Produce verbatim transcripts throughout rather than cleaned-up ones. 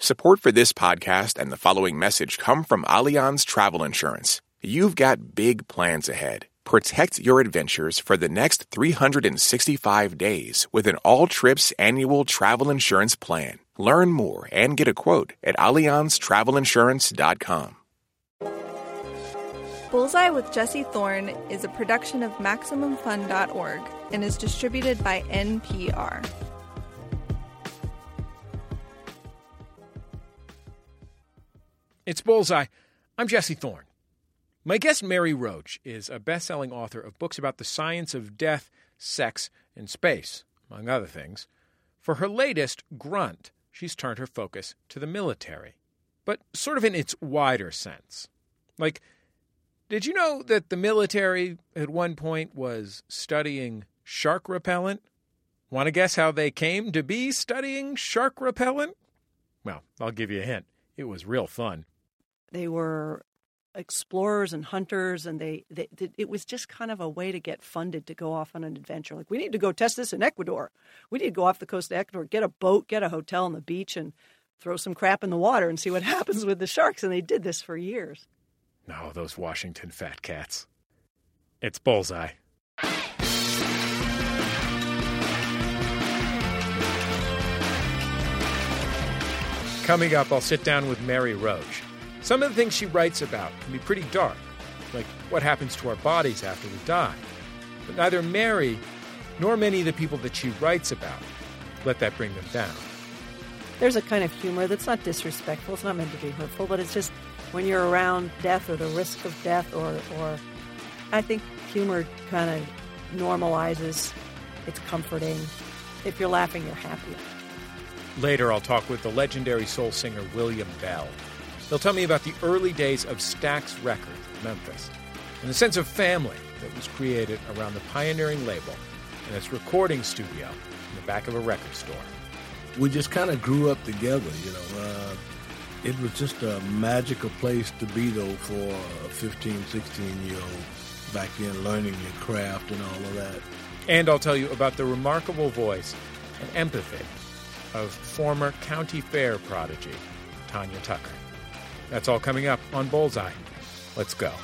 Support for this podcast and the following message come from Allianz Travel Insurance. You've got big plans ahead. Protect your adventures for the next three hundred sixty-five days with an all-trips annual travel insurance plan. Learn more and get a quote at allianz travel insurance dot com. Bullseye with Jesse Thorne is a production of Maximum Fun dot org and is distributed by N P R. It's Bullseye. I'm Jesse Thorne. My guest, Mary Roach, is a best-selling author of books about the science of death, sex, and space, among other things. For her latest, Grunt, she's turned her focus to the military, but sort of in its wider sense. Like, did you know that the military at one point was studying shark repellent? Want to guess how they came to be studying shark repellent? Well, I'll give you a hint. It was real fun. They were explorers and hunters, and they, they, they it was just kind of a way to get funded to go off on an adventure. Like, we need to go test this in Ecuador. We need to go off the coast of Ecuador, get a boat, get a hotel on the beach, and throw some crap in the water and see what happens with the sharks. And they did this for years. No, those Washington fat cats. It's Bullseye. Coming up, I'll sit down with Mary Roach. Some of the things she writes about can be pretty dark, like what happens to our bodies after we die. But neither Mary nor many of the people that she writes about let that bring them down. There's a kind of humor that's not disrespectful. It's not meant to be hurtful, but it's just when you're around death or the risk of death, or, or I think humor kind of normalizes. It's comforting. If you're laughing, you're happy. Later, I'll talk with the legendary soul singer William Bell. He'll tell me about the early days of Stax Records, Memphis, and the sense of family that was created around the pioneering label and its recording studio in the back of a record store. We just kind of grew up together, you know. Uh, it was just a magical place to be, though, for a fifteen, sixteen-year-old back then, learning your craft and all of that. And I'll tell you about the remarkable voice and empathy of former county fair prodigy Tanya Tucker. That's all coming up on Bullseye. Let's go.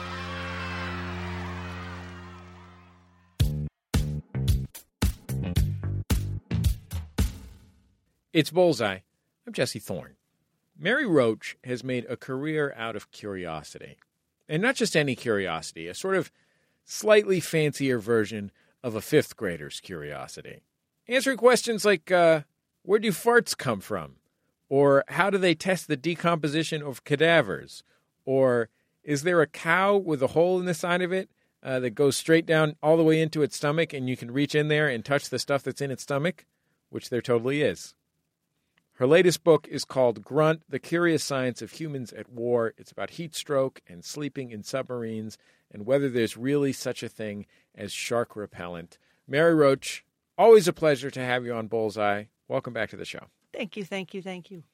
It's Bullseye. I'm Jesse Thorne. Mary Roach has made a career out of curiosity. And not just any curiosity, a sort of slightly fancier version of a fifth grader's curiosity. Answering questions like, uh, where do farts come from? Or how do they test the decomposition of cadavers? Or is there a cow with a hole in the side of it uh, that goes straight down all the way into its stomach and you can reach in there and touch the stuff that's in its stomach? Which there totally is. Her latest book is called Grunt, The Curious Science of Humans at War. It's about heat stroke and sleeping in submarines and whether there's really such a thing as shark repellent. Mary Roach, always a pleasure to have you on Bullseye. Welcome back to the show. Thank you, thank you, thank you.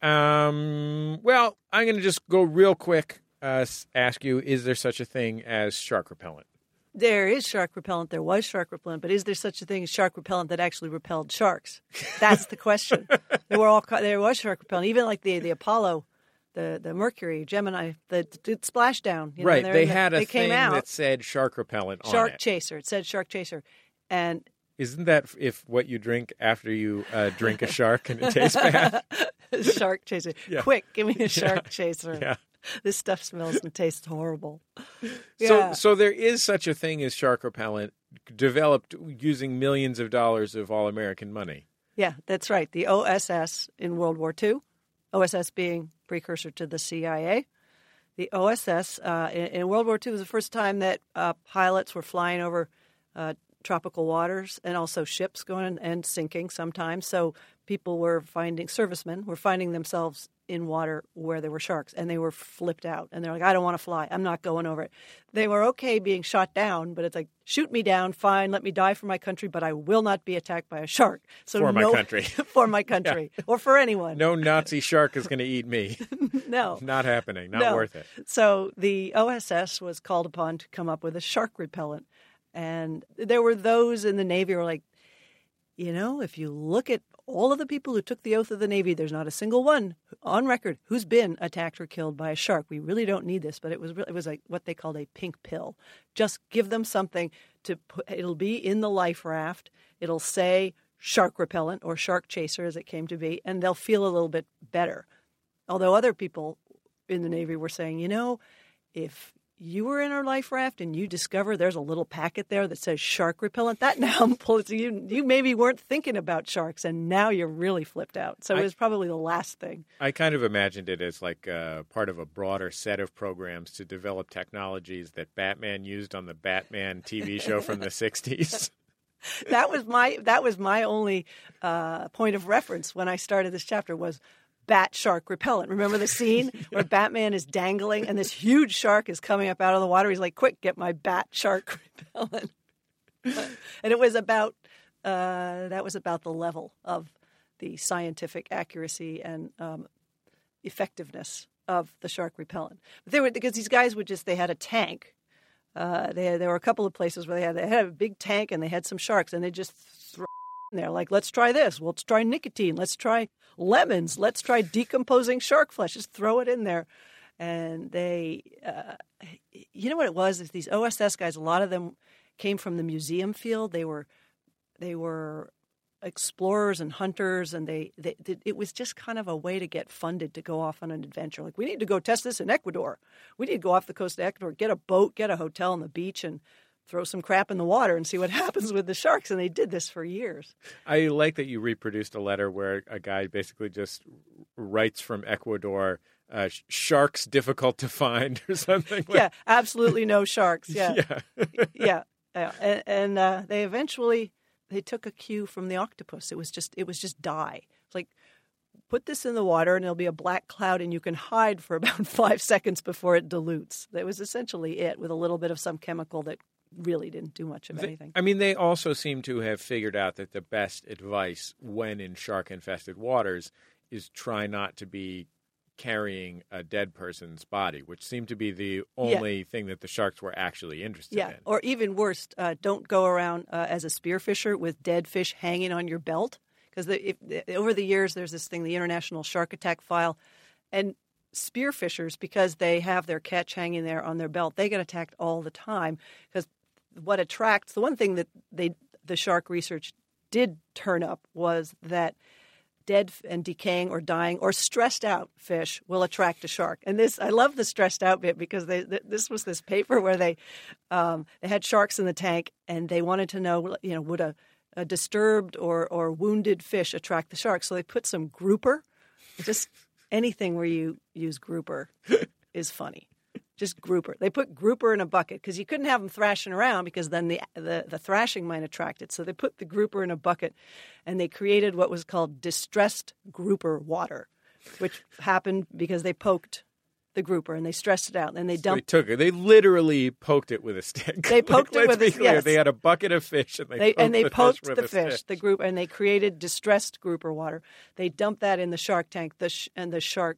Um, well, I'm going to just go real quick, uh, ask you, is there such a thing as shark repellent? There is shark repellent. There was shark repellent. But is there such a thing as shark repellent that actually repelled sharks? That's the question. There were all there was shark repellent. Even like the, the Apollo, the, the Mercury, Gemini, the, the splashdown. You know, right. They had the, a they thing out, that said shark repellent on Shark it. Chaser. It said Shark Chaser. And isn't that if what you drink after you uh, drink a shark and it tastes bad? Shark Chaser. Yeah. Quick, give me a Shark yeah. Chaser. Yeah. This stuff smells and tastes horrible. So, Yeah. so there is such a thing as shark repellent developed using millions of dollars of all-American money. Yeah, that's right. The O S S in World War Two, O S S being precursor to the C I A. The O S S uh, in, in World War Two was the first time that uh, pilots were flying over uh, tropical waters and also ships going and sinking sometimes. So people were finding, servicemen were finding themselves in water where there were sharks, and they were flipped out. And they're like, I don't want to fly. I'm not going over it. They were okay being shot down, but it's like, shoot me down, fine, let me die for my country, but I will not be attacked by a shark. So for no, my country. For my country. Yeah. Or for anyone. No Nazi shark is going to eat me. No. Not happening. Not no. worth it. So the O S S was called upon to come up with a shark repellent. And there were those in the Navy who were like, you know, if you look at all of the people who took the oath of the Navy, there's not a single one on record who's been attacked or killed by a shark. We really don't need this, but it was it was a, what they called a pink pill. Just give them something to put. It'll be in the life raft. It'll say shark repellent or shark chaser, as it came to be, and they'll feel a little bit better. Although other people in the Navy were saying, you know, if you were in our life raft and you discover there's a little packet there that says shark repellent, that now pulls you. You maybe weren't thinking about sharks, and now you're really flipped out. So I, it was probably the last thing. I kind of imagined it as like uh, part of a broader set of programs to develop technologies that Batman used on the Batman T V show from the sixties. That was my that was my only uh, point of reference when I started this chapter was bat shark repellent. Remember the scene where Batman is dangling and this huge shark is coming up out of the water? He's like, quick, get my bat shark repellent. And it was about, uh, that was about the level of the scientific accuracy and um, effectiveness of the shark repellent. But they were, because these guys would just, they had a tank. Uh, they had, there were a couple of places where they had, they had a big tank and they had some sharks and they just throw in there like, let's try this. Let's try nicotine. Let's try lemons. Let's try decomposing shark flesh. Just throw it in there. And they, uh, you know what it was? Is these O S S guys, a lot of them came from the museum field. They were, they were explorers and hunters, and they, they, they it was just kind of a way to get funded to go off on an adventure. Like, we need to go test this in Ecuador. We need to go off the coast of Ecuador, get a boat, get a hotel on the beach, and throw some crap in the water and see what happens with the sharks. And they did this for years. I like that you reproduced a letter where a guy basically just writes from Ecuador, uh, sharks difficult to find or something. Like. Yeah, absolutely no sharks. Yeah. Yeah. yeah. yeah. And, and uh, they eventually, they took a cue from the octopus. It was just, it was just dye. It's like, put this in the water and there'll be a black cloud and you can hide for about five seconds before it dilutes. That was essentially it, with a little bit of some chemical that really didn't do much of anything. I mean, they also seem to have figured out that the best advice when in shark-infested waters is try not to be carrying a dead person's body, which seemed to be the only yeah. thing that the sharks were actually interested yeah. in. Or even worse, uh, don't go around uh, as a spearfisher with dead fish hanging on your belt. Because over the years, there's this thing, the International Shark Attack File, and spearfishers, because they have their catch hanging there on their belt, they get attacked all the time. Because what attracts, the one thing that they the shark research did turn up was that dead and decaying or dying or stressed out fish will attract a shark. And this, I love the stressed out bit, because they, this was this paper where they um, they had sharks in the tank and they wanted to know, you know, would a, a disturbed or, or wounded fish attract the shark? So they put some grouper. Just anything where you use grouper is funny. Just grouper. They put grouper in a bucket because you couldn't have them thrashing around, because then the, the the thrashing might attract it. So they put the grouper in a bucket, and they created what was called distressed grouper water, which happened because they poked the grouper and they stressed it out, and they dumped. So they took it. They literally poked it with a stick. They poked like, it with a stick. Yes. They had a bucket of fish, and they, they poked and they the poked fish the with fish, a stick. the group, and they created distressed grouper water. They dumped that in the shark tank, the sh- and the shark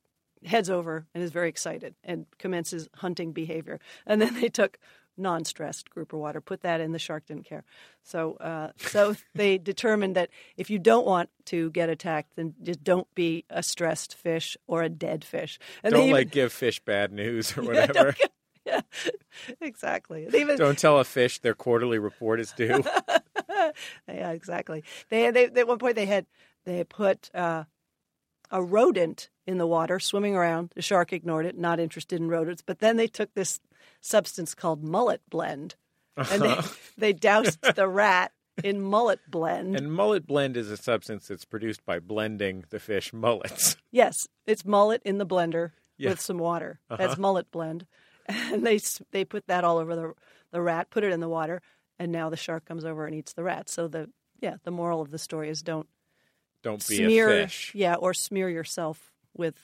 heads over and is very excited and commences hunting behavior. And then they took non-stressed grouper water, put that in. The shark didn't care. So uh, so they determined that if you don't want to get attacked, then just don't be a stressed fish or a dead fish. And don't they even, like give fish bad news or yeah, whatever. Get, yeah, exactly. They even, don't tell a fish their quarterly report is due. Yeah, exactly. They, they, they at one point they had they had put uh, a rodent in the water swimming around. The shark ignored it, not interested in rodents. But then they took this substance called mullet blend, and Uh-huh. they, they doused the rat in mullet blend. And mullet blend is a substance that's produced by blending the fish mullets. Yes, it's mullet in the blender Yeah. with some water. Uh-huh. That's mullet blend. And they they put that all over the the rat, put it in the water, and now the shark comes over and eats the rat. So the yeah, the moral of the story is don't Don't be smear a fish. yeah, or smear yourself with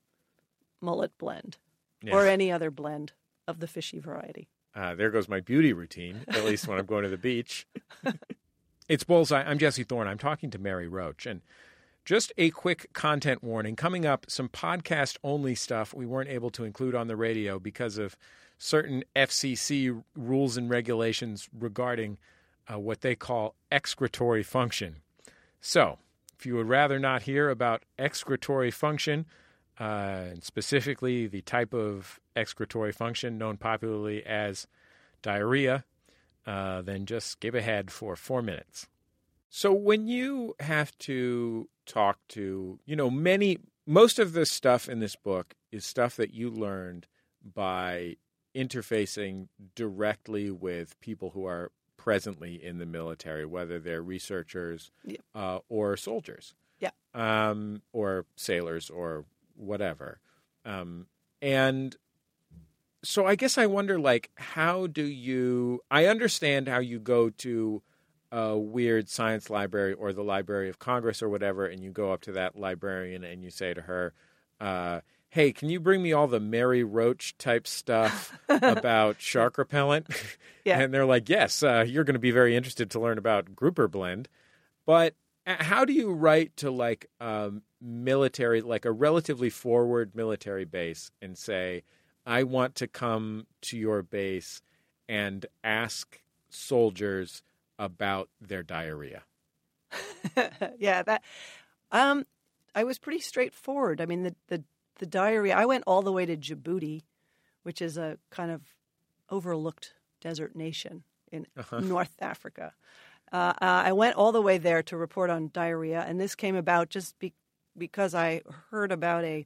mullet blend Yeah. or any other blend of the fishy variety. Uh, there goes my beauty routine, at least when I'm going to the beach. It's Bullseye. I'm Jesse Thorne. I'm talking to Mary Roach. And just a quick content warning. Coming up, some podcast-only stuff we weren't able to include on the radio because of certain F C C rules and regulations regarding uh, what they call excretory function. So, If you would rather not hear about excretory function, uh, and specifically the type of excretory function known popularly as diarrhea, uh, then just skip ahead for four minutes. So when you have to talk to, you know, many, most of the stuff in this book is stuff that you learned by interfacing directly with people who are presently in the military, whether they're researchers yeah. uh, or soldiers, yeah, um, or sailors or whatever. Um, and so I guess I wonder, like, how do you – I understand how you go to a weird science library or the Library of Congress or whatever, and you go up to that librarian and you say to her, uh, hey, can you bring me all the Mary Roach type stuff about shark repellent? Yeah. And they're like, yes, uh, you're going to be very interested to learn about grouper blend. But how do you write to like um, military, like a relatively forward military base and say, I want to come to your base and ask soldiers about their diarrhea? yeah, that um, I was pretty straightforward. I mean, the, the the diarrhea. I went all the way to Djibouti, which is a kind of overlooked desert nation in uh-huh. North Africa. Uh, uh, I went all the way there to report on diarrhea, and this came about just be, because I heard about a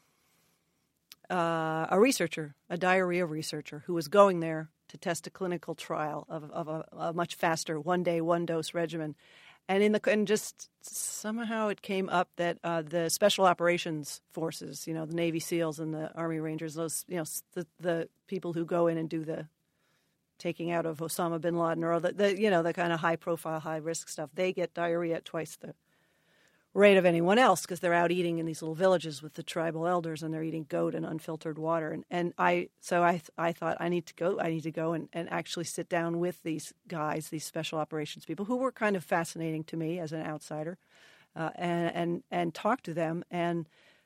uh, a researcher, a diarrhea researcher, who was going there to test a clinical trial of, of a, a much faster one-day, one-dose regimen. And in the and just somehow it came up that uh, the special operations forces, you know, the Navy SEALs and the Army Rangers, those, you know, the, the people who go in and do the taking out of Osama bin Laden or the, the you know, the kind of high-profile, high-risk stuff, they get diarrhea at twice the rate of anyone else because they're out eating in these little villages with the tribal elders and they're eating goat and unfiltered water. And, and I so I I thought I need to go I need to go and, and actually sit down with these guys, these special operations people who were kind of fascinating to me as an outsider, uh, and, and and talk to them. And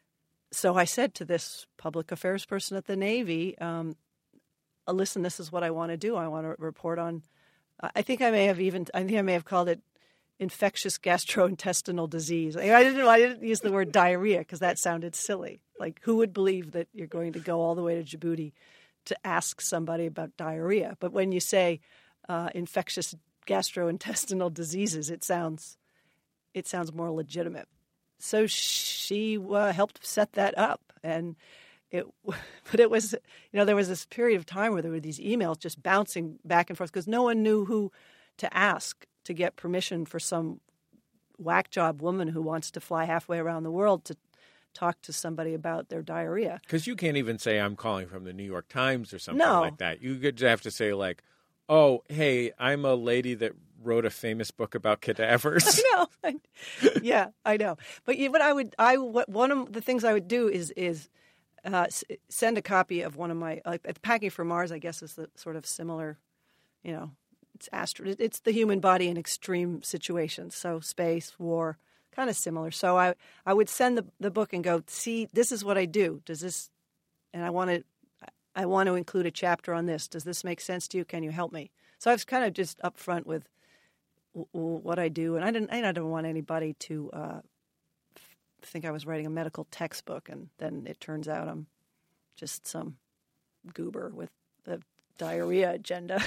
so I said to this public affairs person at the Navy, um, listen, this is what I want to do. I want to report on, I think I may have even, I think I may have called it infectious gastrointestinal disease. I didn't, I didn't use the word diarrhea because that sounded silly. Like, who would believe that you're going to go all the way to Djibouti to ask somebody about diarrhea? But when you say uh, infectious gastrointestinal diseases, it sounds, it sounds more legitimate. So she uh, helped set that up, and it, but it was, you know, there was this period of time where there were these emails just bouncing back and forth because no one knew who to ask to get permission for some whack job woman who wants to fly halfway around the world to talk to somebody about their diarrhea. Because you can't even say I'm calling from the New York Times or something no. like that. You could have to say like, oh, hey, I'm a lady that wrote a famous book about cadavers. I know. Yeah, I know. But yeah, but I would, I what, one of the things I would do is is uh, send a copy of one of my like Packing for Mars. I guess is the sort of similar, you know. It's astro- It's the human body in extreme situations. So space, war, kind of similar. So I, I would send the, the book and go, see, this is what I do. Does this, and I want to, I want to include a chapter on this. Does this make sense to you? Can you help me? So I was kind of just upfront with w- w- what I do, and I didn't, I didn't want anybody to uh, f- think I was writing a medical textbook, and then it turns out I'm just some goober with a diarrhea agenda.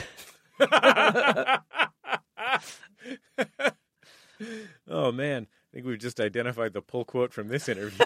Oh, man. I think we've just identified the pull quote from this interview.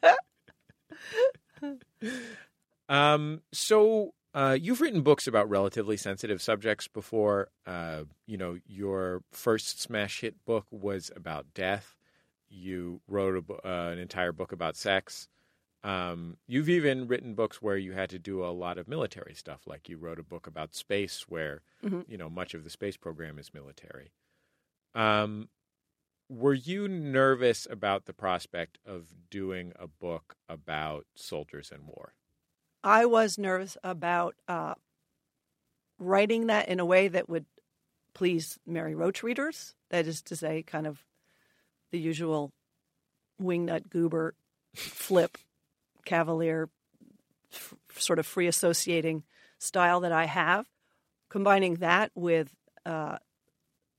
um, so uh, you've written books about relatively sensitive subjects before. Uh, you know, your first smash hit book was about death. You wrote a, uh, an entire book about sex. Um, you've even written books where you had to do a lot of military stuff, like you wrote a book about space where, mm-hmm. you know, much of the space program is military. Um, were you nervous about the prospect of doing a book about soldiers and war? I was nervous about uh, writing that in a way that would please Mary Roach readers. That is to say, kind of the usual wingnut goober flip. Cavalier, f- sort of free associating style that I have, combining that with uh,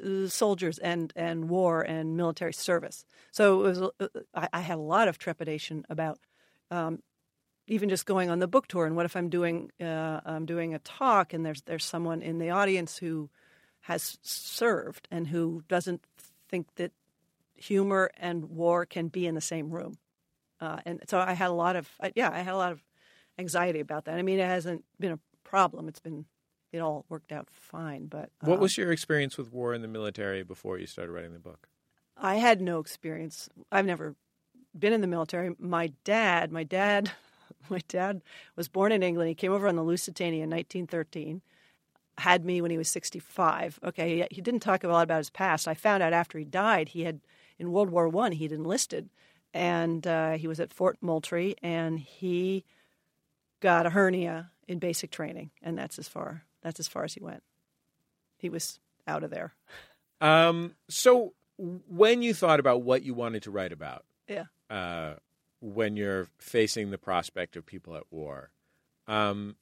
uh, soldiers and, and war and military service. So it was, uh, I, I had a lot of trepidation about um, even just going on the book tour. And what if I'm doing uh, I'm doing a talk and there's there's someone in the audience who has served and who doesn't think that humor and war can be in the same room. Uh, and so I had a lot of yeah I had a lot of anxiety about that. I mean, it hasn't been a problem. It's been it all worked out fine. But um, what was your experience with war in the military before you started writing the book? I had no experience. I've never been in the military. My dad, my dad, my dad was born in England. He came over on the Lusitania in nineteen thirteen. Had me when he was sixty-five. Okay, he, he didn't talk a lot about his past. I found out after he died, he had in World War One he'd enlisted, and uh, he was at Fort Moultrie, and he got a hernia in basic training, and that's as far that's as far as he went. He was out of there. Um. So when you thought about what you wanted to write about, yeah, uh, when you're facing the prospect of people at war, um.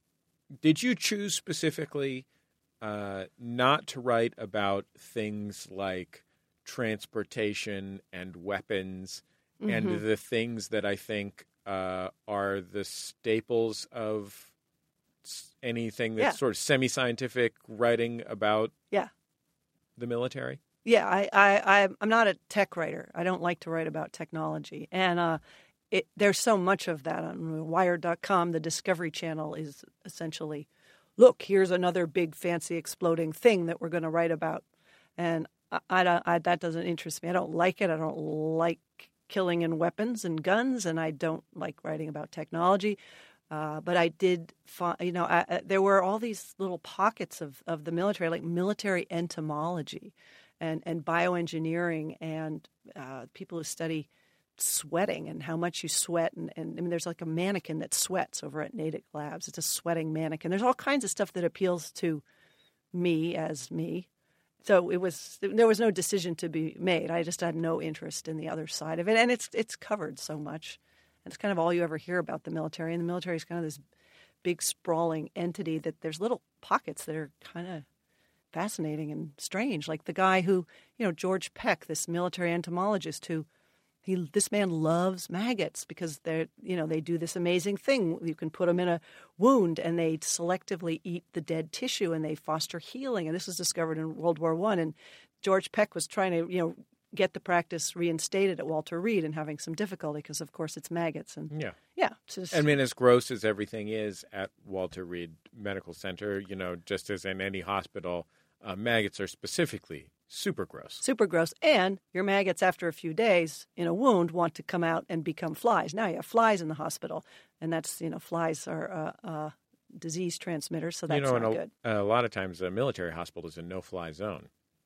Did you choose specifically uh, not to write about things like transportation and weapons mm-hmm. and the things that I think uh, are the staples of anything that's yeah. sort of semi-scientific writing about yeah. the military? Yeah, I, I, I'm not a tech writer. I don't like to write about technology. And uh, It, there's so much of that on Wired dot com. The Discovery Channel is essentially, look, here's another big, fancy, exploding thing that we're going to write about. And I, I, I, that doesn't interest me. I don't like it. I don't like killing and weapons and guns, and I don't like writing about technology. Uh, but I did find, you know, I, I, there were all these little pockets of, of the military, like military entomology and, and bioengineering and uh, people who study sweating and how much you sweat. And, and I mean, there's like a mannequin that sweats over at Natick Labs. It's a sweating mannequin. There's all kinds of stuff that appeals to me as me. So it was, there was no decision to be made. I just had no interest in the other side of it. And it's, it's covered so much. And it's kind of all you ever hear about the military. And the military is kind of this big sprawling entity that there's little pockets that are kind of fascinating and strange. Like the guy who, you know, George Peck, this military entomologist who, He, this man loves maggots because they're, you know, they do this amazing thing. You can put them in a wound and they selectively eat the dead tissue and they foster healing. And this was discovered in World War One. And George Peck was trying to, you know, get the practice reinstated at Walter Reed and having some difficulty because, of course, it's maggots. And yeah, yeah. Just, I mean, as gross as everything is at Walter Reed Medical Center, you know, just as in any hospital, uh, maggots are specifically super gross. Super gross. And your maggots, after a few days in a wound, want to come out and become flies. Now you have flies in the hospital, and that's, you know, flies are uh, uh, disease transmitters, so that's you know, not a, good. A lot of times a military hospital is a no-fly zone.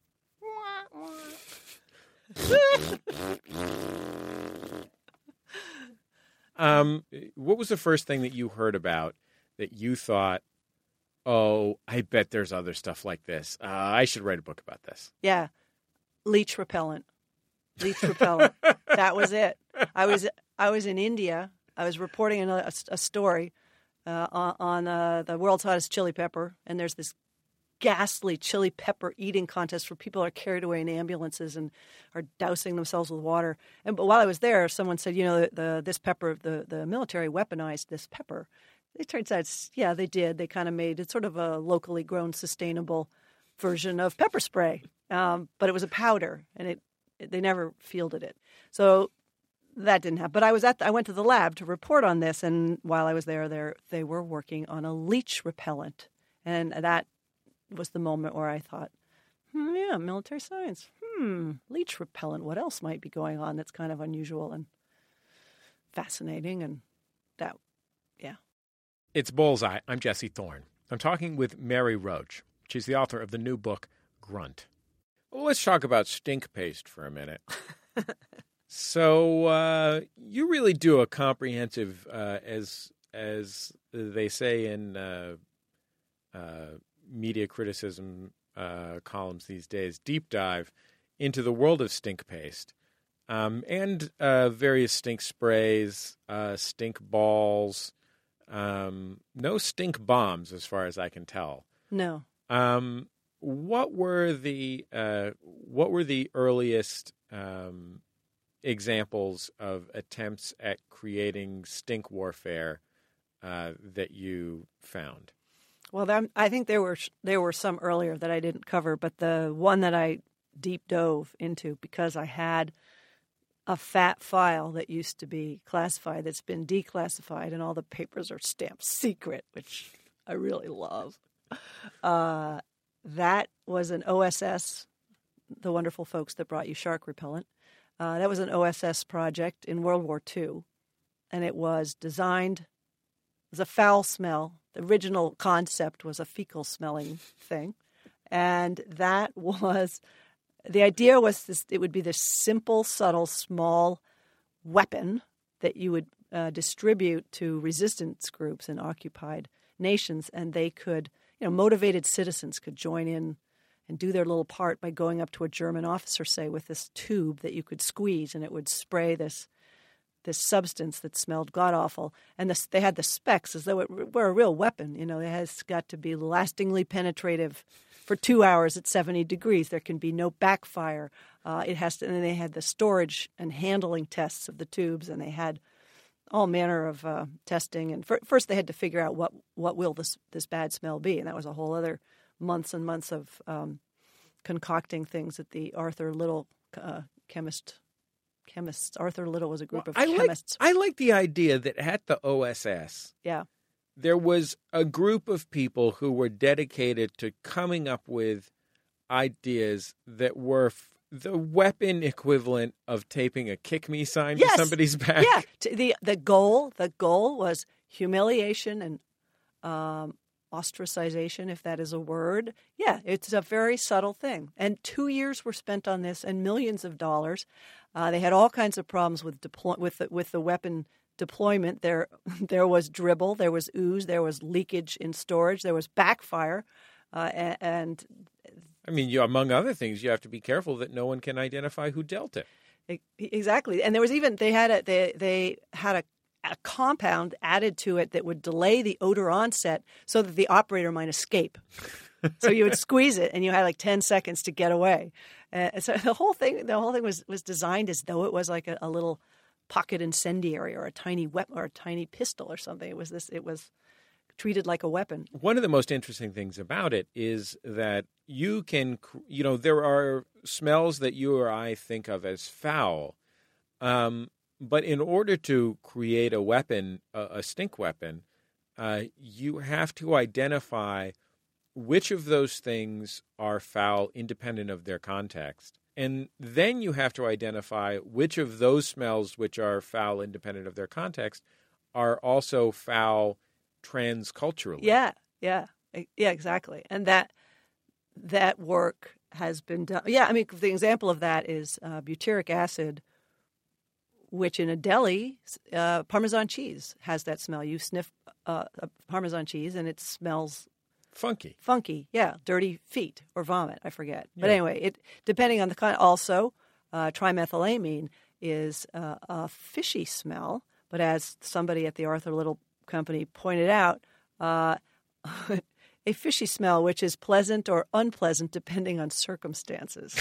um, what was the first thing that you heard about that you thought, oh, I bet there's other stuff like this. Uh, I should write a book about this. Yeah. Leech repellent. Leech repellent. That was it. I was I was in India. I was reporting a, a, a story uh, on, on uh, the world's hottest chili pepper, and there's this ghastly chili pepper eating contest where people are carried away in ambulances and are dousing themselves with water. And but while I was there, someone said, you know, the, the this pepper, the, the military weaponized this pepper. It turns out, it's, yeah, they did. They kind of made it sort of a locally grown, sustainable version of pepper spray. Um, but it was a powder, and it, it they never fielded it. So that didn't happen. But I was at the, I went to the lab to report on this, and while I was there, there they were working on a leech repellent. And that was the moment where I thought, hmm, yeah, military science. Hmm, leech repellent. What else might be going on that's kind of unusual and fascinating? And that, yeah. It's Bullseye. I'm Jesse Thorne. I'm talking with Mary Roach. She's the author of the new book, Grunt. Well, let's talk about stink paste for a minute. so uh, you really do a comprehensive, uh, as as they say in uh, uh, media criticism uh, columns these days, deep dive into the world of stink paste um, and uh, various stink sprays, uh, stink balls. Um, no stink bombs, as far as I can tell. No. Um, what were the uh, what were the earliest um, examples of attempts at creating stink warfare uh, that you found? Well, that, I think there were there were some earlier that I didn't cover, but the one that I deep dove into because I had a fat file that used to be classified that's been declassified, and all the papers are stamped secret, which I really love. Uh, that was an O S S, the wonderful folks that brought you shark repellent. Uh, that was an O S S project in World War Two, and it was designed, it was a foul smell. The original concept was a fecal-smelling thing, and that was... The idea was this, it would be this simple, subtle, small weapon that you would uh, distribute to resistance groups in occupied nations, and they could, you know, motivated citizens could join in and do their little part by going up to a German officer, say, with this tube that you could squeeze, and it would spray this this substance that smelled god-awful. And this, they had the specs as though it were a real weapon. You know, it has got to be lastingly penetrative for two hours at seventy degrees. There can be no backfire. Uh, it has to, and then they had the storage and handling tests of the tubes, and they had all manner of uh, testing. And for, first, they had to figure out what what will this this bad smell be, and that was a whole other months and months of um, concocting things at the Arthur Little uh, chemist. Chemists. Arthur Little was a group well, of I chemists. Like, I like the idea that at the O S S, yeah. there was a group of people who were dedicated to coming up with ideas that were f- the weapon equivalent of taping a kick me sign yes. to somebody's back. Yeah. The the goal the goal was humiliation and um, ostracization, if that is a word. Yeah, it's a very subtle thing. And two years were spent on this and millions of dollars. Uh, they had all kinds of problems with deploy- with the, with the weapon deployment. There there was dribble, there was ooze, there was leakage in storage, there was backfire, uh, and, and I mean, you, among other things, you have to be careful that no one can identify who dealt it. Exactly. And there was even they had a they they had a, a compound added to it that would delay the odor onset so that the operator might escape. So you would squeeze it, and you had like ten seconds to get away. Uh, so the whole thing, the whole thing was, was designed as though it was like a, a little pocket incendiary or a tiny weapon or a tiny pistol or something. It was this. It was treated like a weapon. One of the most interesting things about it is that you can, you know, there are smells that you or I think of as foul, um, but in order to create a weapon, a, a stink weapon, uh, you have to identify which of those things are foul independent of their context. And then you have to identify which of those smells which are foul independent of their context are also foul transculturally. Yeah, yeah, yeah, exactly. And that that work has been done. Yeah, I mean, the example of that is uh, butyric acid, which in a deli, uh, Parmesan cheese has that smell. You sniff uh, a Parmesan cheese and it smells funky. Funky, yeah, dirty feet or vomit, I forget. Yeah. But anyway, it depending on the kind. Also, uh, trimethylamine is uh, a fishy smell, but as somebody at the Arthur Little Company pointed out, uh, a fishy smell which is pleasant or unpleasant depending on circumstances.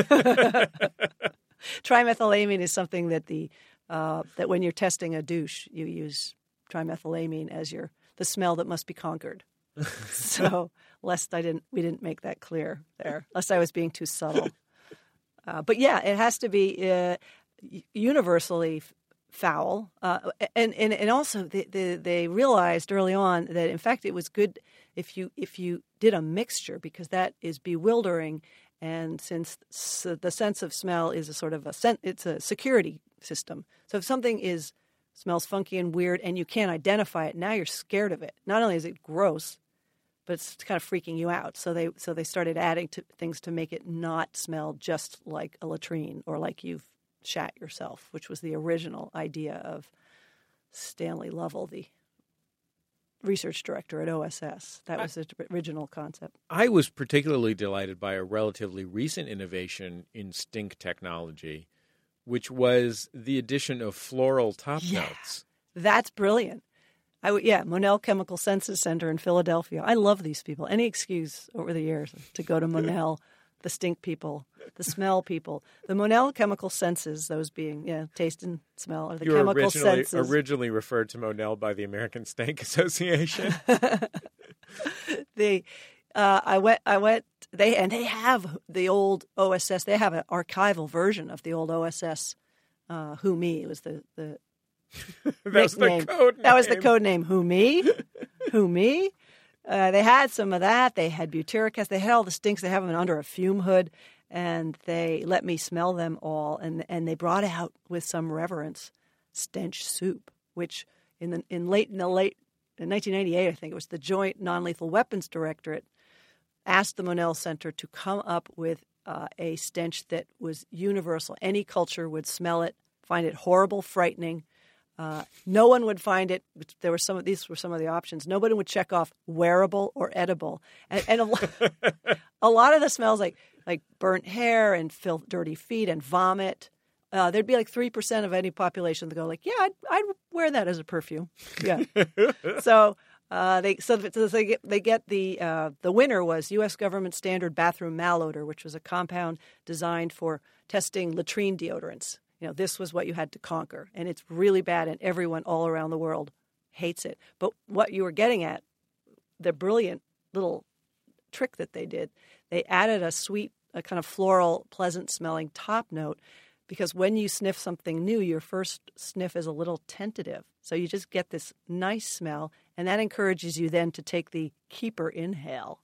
Trimethylamine is something that the uh, that when you're testing a douche, you use trimethylamine as your the smell that must be conquered. So, lest I didn't, we didn't make that clear there. Lest I was being too subtle. Uh, but yeah, it has to be uh, universally f- foul, uh, and and and also they, they they realized early on that in fact it was good if you if you did a mixture because that is bewildering, and since the sense of smell is a sort of a sen- it's a security system. So if something is smells funky and weird and you can't identify it, now you're scared of it. Not only is it gross, but it's kind of freaking you out. So they so they started adding to things to make it not smell just like a latrine or like you've shat yourself, which was the original idea of Stanley Lovell, the research director at O S S. That was the original concept. I was particularly delighted by a relatively recent innovation in stink technology, which was the addition of floral top yeah, notes. That's brilliant. I w- yeah, Monell Chemical Senses Center in Philadelphia. I love these people. Any excuse over the years to go to Monell, the stink people, the smell people. The Monell Chemical Senses, those being, yeah, taste and smell, or the You were chemical originally, senses. originally referred to Monell by the American Stank Association. the uh, I went I went they and they have the old O S S. They have an archival version of the old O S S. Uh, Who Me was the the That's the nickname. code name. That was the code name. Who Me? Who Me? Uh, they had some of that. They had butyric acid. They had all the stinks. They have them under a fume hood, and they let me smell them all. And and they brought out with some reverence stench soup, which in the in late in the late in nineteen ninety-eight, I think it was the Joint Non-Lethal Weapons Directorate asked the Monell Center to come up with uh, a stench that was universal. Any culture would smell it, find it horrible, frightening. Uh, no one would find it. There were some of these were some of the options. Nobody would check off wearable or edible, and, and a, lot, a lot of the smells like like burnt hair and filth, dirty feet and vomit. Uh, there'd be like three percent of any population that go like, yeah, I'd, I'd wear that as a perfume. Yeah. so uh, they so they get they get the uh, the winner was U S government standard bathroom malodor, which was a compound designed for testing latrine deodorants. You know, this was what you had to conquer, and it's really bad, and everyone all around the world hates it. But what you were getting at, the brilliant little trick that they did, they added a sweet, a kind of floral, pleasant-smelling top note, because when you sniff something new, your first sniff is a little tentative. So you just get this nice smell, and that encourages you then to take the keeper inhale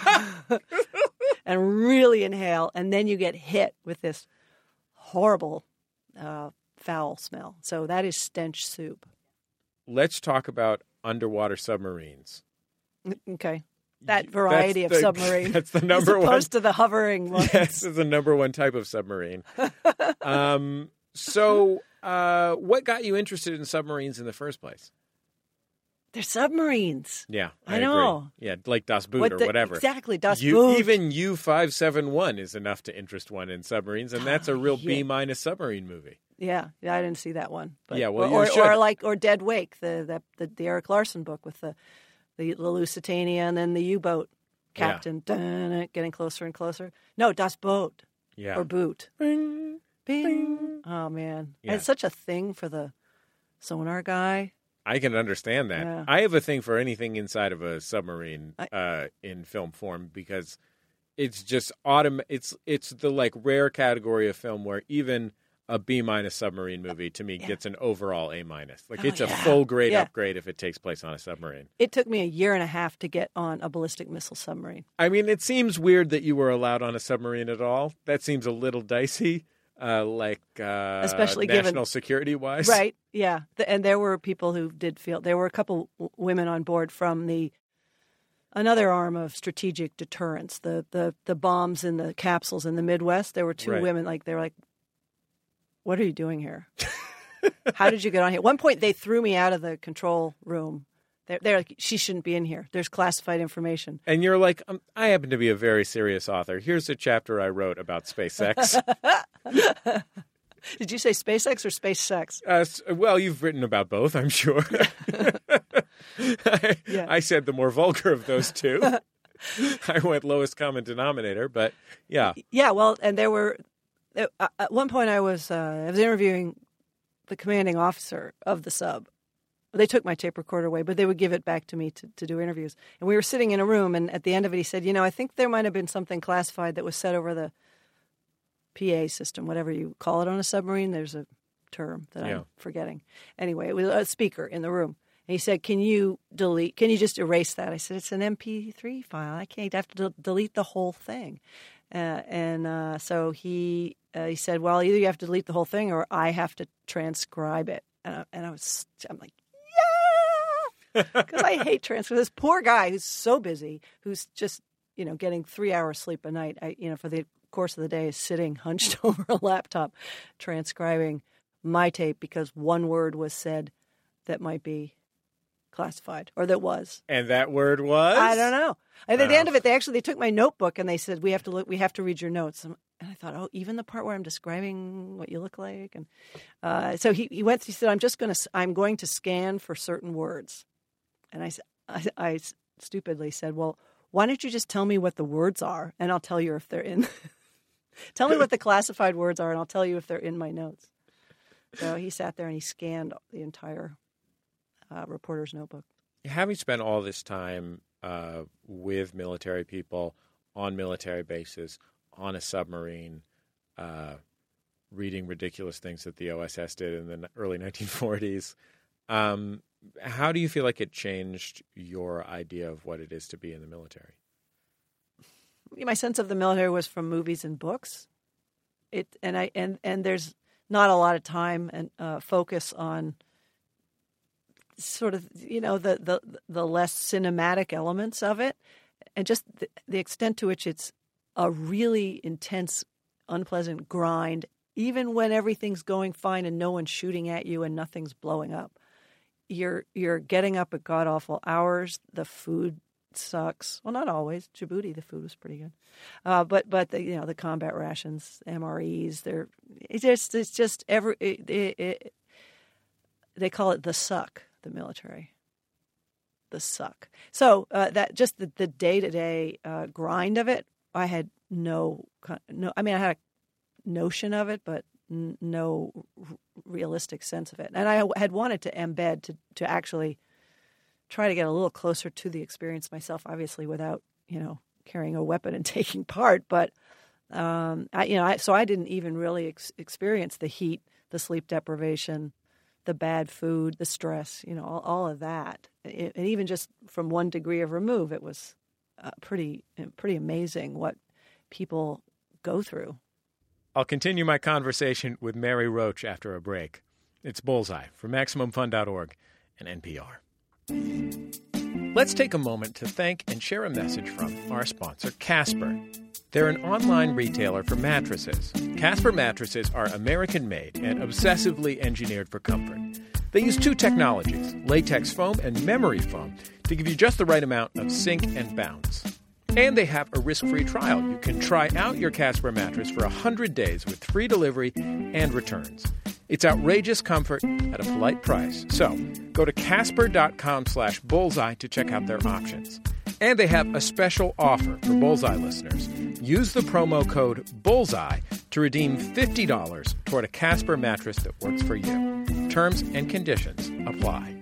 and really inhale, and then you get hit with this horrible Uh, foul smell. So that is stench soup. Let's talk about underwater submarines. Okay. That variety That's of the, submarine. That's the number as one. opposed to the hovering ones. Yes, it's the number one type of submarine. um, so uh, what got you interested in submarines in the first place? They're submarines. Yeah, I, I know. Agree. Yeah, like Das Boot What or the- whatever. Exactly, Das You- Boot. Even U five seventy-one is enough to interest one in submarines, and that's a real Yeah. B minus submarine movie. Yeah, yeah, I didn't see that one. But, Yeah, well, or, you or, should. or like or Dead Wake, the, the the the Eric Larson book with the the, the Lusitania and then the U-boat captain dun, getting closer and closer. No, Das Boot Yeah. or Boot. Bing. Bing. Oh man, Yeah. I had such a thing for the sonar guy. I can understand that. Yeah. I have a thing for anything inside of a submarine I- uh, in film form because it's just autom- It's it's the like rare category of film where even a B minus submarine movie to me Yeah. gets an overall A minus. Like Oh, it's a yeah. full grade Yeah. upgrade if it takes place on a submarine. It took me a year and a half to get on a ballistic missile submarine. I mean, it seems weird that you were allowed on a submarine at all. That seems a little dicey, uh, like uh, Especially given- national security wise. Right? Yeah. The, and there were people who did feel there were a couple w- women on board from the another arm of strategic deterrence, the the the bombs in the capsules in the Midwest. There were two Right. women like they were like, "What are you doing here? How did you get on here?" At one point, they threw me out of the control room. They're, they're like, "She shouldn't be in here. There's classified information." And you're like, um, I happen to be a very serious author. Here's a chapter I wrote about SpaceX. Did you say SpaceX or space sex? uh, s- well, you've written about both, I'm sure. I, Yeah. I said the more vulgar of those two. I went lowest common denominator, but yeah. Yeah, well, and there were uh, at one point I was uh, I was interviewing the commanding officer of the sub. They took my tape recorder away, but they would give it back to me to, to do interviews. And we were sitting in a room, and at the end of it, he said, "You know, I think there might have been something classified that was set over the P A system, whatever you call it on a submarine. There's a term that Yeah. I'm forgetting. Anyway, it was a speaker in the room." And he said, "Can you delete? Can you just erase that?" I said, "It's an M P three file. I can't. I have to de- delete the whole thing." Uh, and uh, so he uh, he said, "Well, either you have to delete the whole thing, or I have to transcribe it." And I, and I was, I'm like, "Yeah," because I hate transcribe. This poor guy who's so busy, who's just you know getting three hours sleep a night. I, you know, for the course of the day, is sitting hunched over a laptop, transcribing my tape because one word was said that might be classified, or that was. And that word was? I don't know. And at the Oh. end of it, they actually they took my notebook and they said, "We have to look. We have to read your notes." And I thought, "Oh, even the part where I'm describing what you look like." And uh, so he he went. He said, "I'm just going to I'm going to scan for certain words." And I, I, I stupidly said, well, why don't you just tell me what the words are, and I'll tell you if they're in. Tell me what the classified words are, and I'll tell you if they're in my notes. So he sat there and he scanned the entire uh, reporter's notebook. Having spent all this time uh, with military people on military bases, on a submarine, uh, reading ridiculous things that the O S S did in the early nineteen forties, um, how do you feel like it changed your idea of what it is to be in the military? My sense of the military was from movies and books. It and I and, and there's not a lot of time and uh, focus on sort of, you know, the, the, the less cinematic elements of it, and just the, the extent to which it's a really intense, unpleasant grind, even when everything's going fine and no one's shooting at you and nothing's blowing up. You're you're getting up at god-awful hours. The food sucks. Well, not always. Djibouti, the food was pretty good. Uh, but but the, you know, the combat rations, M R Es, they're it's just it's just every it, it, it, they call it the suck, the military. The suck. So uh, that just the, the day-to-day uh, grind of it, I had no no. I mean, I had a notion of it, but n- no r- realistic sense of it. And I had wanted to embed to to actually try to get a little closer to the experience myself, obviously without, you know, carrying a weapon and taking part. But, um, I, you know, I, so I didn't even really ex- experience the heat, the sleep deprivation, the bad food, the stress, you know, all, all of that. It, and even just from one degree of remove, it was uh, pretty, pretty amazing what people go through. I'll continue my conversation with Mary Roach after a break. It's Bullseye from Maximum Fun dot org and N P R. Let's take a moment to thank and share a message from our sponsor, Casper. They're an online retailer for mattresses. Casper mattresses are American-made and obsessively engineered for comfort. They use two technologies, latex foam and memory foam, to give you just the right amount of sink and bounce. And they have a risk-free trial. You can try out your Casper mattress for one hundred days with free delivery and returns. It's outrageous comfort at a polite price. So go to casper.com slash bullseye to check out their options. And they have a special offer for Bullseye listeners. Use the promo code BULLSEYE to redeem fifty dollars toward a Casper mattress that works for you. Terms and conditions apply.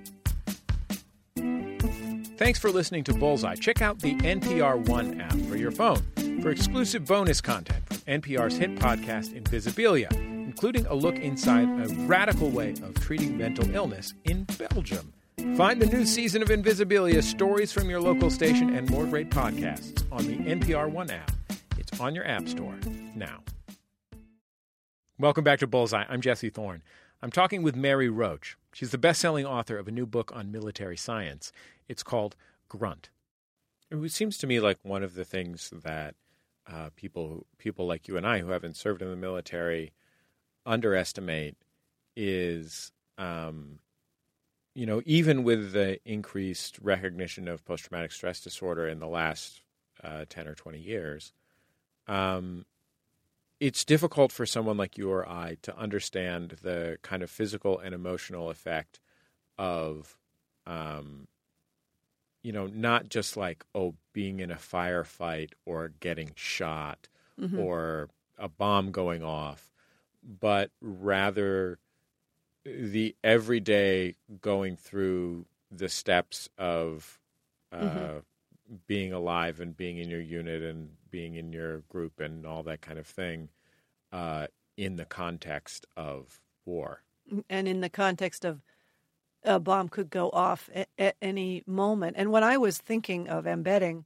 Thanks for listening to Bullseye. Check out the N P R One app for your phone for exclusive bonus content from N P R's hit podcast Invisibilia, including a look inside a radical way of treating mental illness in Belgium. Find the new season of Invisibilia, stories from your local station, and more great podcasts on the N P R One app. It's on your app store now. Welcome back to Bullseye. I'm Jesse Thorne. I'm talking with Mary Roach. She's the best-selling author of a new book on military science. It's called Grunt. It seems to me like one of the things that uh, people people like you and I who haven't served in the military underestimate is, um, you know, even with the increased recognition of post-traumatic stress disorder in the last uh, ten or twenty years, um, it's difficult for someone like you or I to understand the kind of physical and emotional effect of, um, you know, not just like, oh, being in a firefight or getting shot mm-hmm. or a bomb going off, but rather the everyday going through the steps of uh, mm-hmm. being alive and being in your unit and being in your group and all that kind of thing uh, in the context of war. And in the context of a bomb could go off at, at any moment. And when I was thinking of embedding,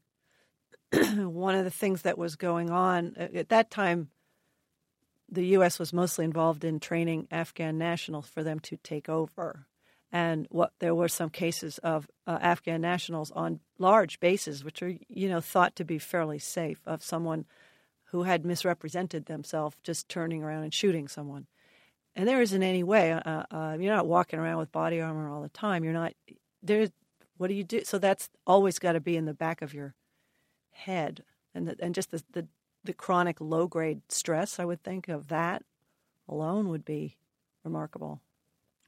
one of the things that was going on at that time, the U S was mostly involved in training Afghan nationals for them to take over. And what there were some cases of uh, Afghan nationals on large bases, which are, you know, thought to be fairly safe, of someone who had misrepresented themselves just turning around and shooting someone. And there isn't any way. Uh, uh, you're not walking around with body armor all the time. You're not there. What do you do? So that's always got to be in the back of your head, and the, and just the, the the chronic low grade stress. I would think of that alone would be remarkable.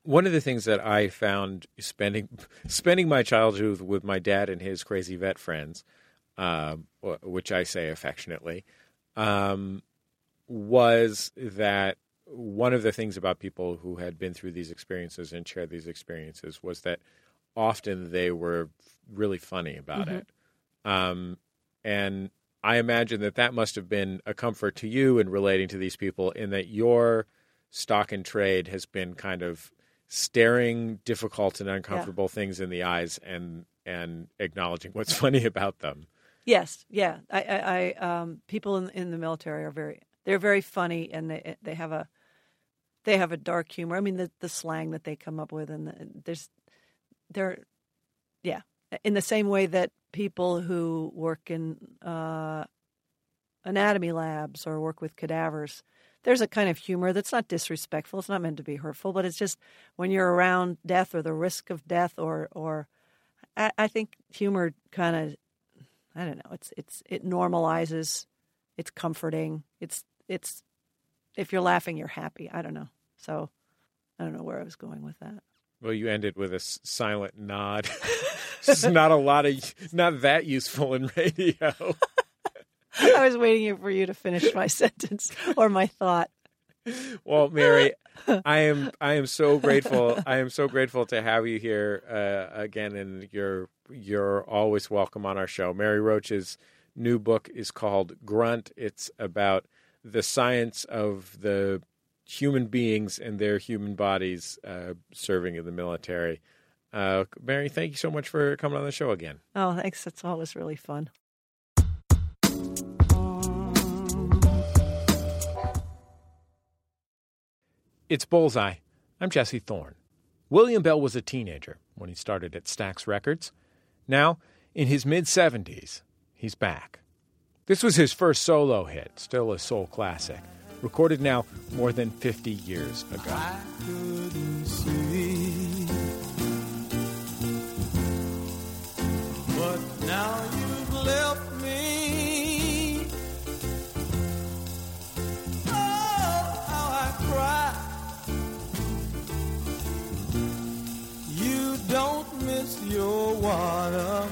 One of the things that I found spending spending my childhood with my dad and his crazy vet friends, uh, which I say affectionately, um, was that one of the things about people who had been through these experiences and shared these experiences was that often they were really funny about Mm-hmm. it. Um, and I imagine that that must have been a comfort to you in relating to these people, in that your stock in trade has been kind of staring difficult and uncomfortable yeah. things in the eyes and and acknowledging what's funny about them. Yes, yeah. I, I, I um, people in, in the military are very they're very funny, and they they have a they have a dark humor. I mean, the the slang that they come up with, and the, there's they're yeah, in the same way that people who work in uh, anatomy labs or work with cadavers, there's a kind of humor that's not disrespectful. It's not meant to be hurtful, but it's just when you're around death or the risk of death, or or I, I think humor kind of, I don't know, it's it's it normalizes, it's comforting, it's it's if you're laughing, you're happy. I don't know. So I don't know where I was going with that. Well, you ended with a s- silent nod. It's not a lot of, not that useful in radio. I was waiting for you to finish my sentence or my thought. Well, Mary, I am I am so grateful. I am so grateful to have you here uh, again, and you're you're always welcome on our show. Mary Roach's new book is called Grunt. It's about the science of the human beings and their human bodies uh, serving in the military. Uh, Mary, thank you so much for coming on the show again. Oh, thanks. That's always really fun. It's Bullseye. I'm Jesse Thorne. William Bell was a teenager when he started at Stax Records. Now, in his mid-seventies, he's back. This was his first solo hit, still a soul classic, recorded now more than fifty years ago. I couldn't see, but now you've left me. Oh, how I cry. You don't miss your water.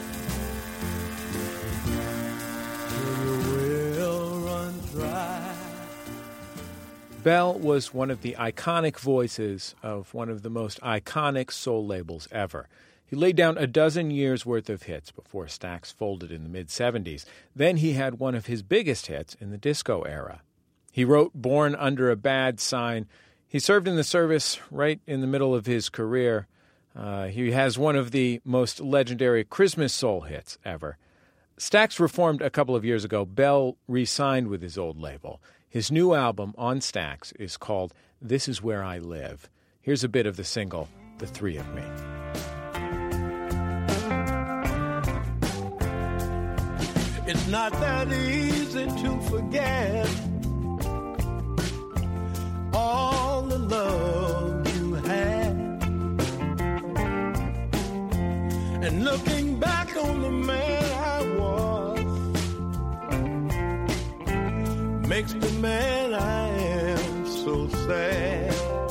Bell was one of the iconic voices of one of the most iconic soul labels ever. He laid down a dozen years' worth of hits before Stax folded in the mid-seventies. Then he had one of his biggest hits in the disco era. He wrote Born Under a Bad Sign. He served in the service right in the middle of his career. Uh, he has one of the most legendary Christmas soul hits ever. Stax reformed a couple of years ago. Bell re-signed with his old label. His new album on Stax is called This Is Where I Live. Here's a bit of the single, The Three of Me. It's not that easy to forget all the love you had. And looking back on the man I was makes the man I am so sad.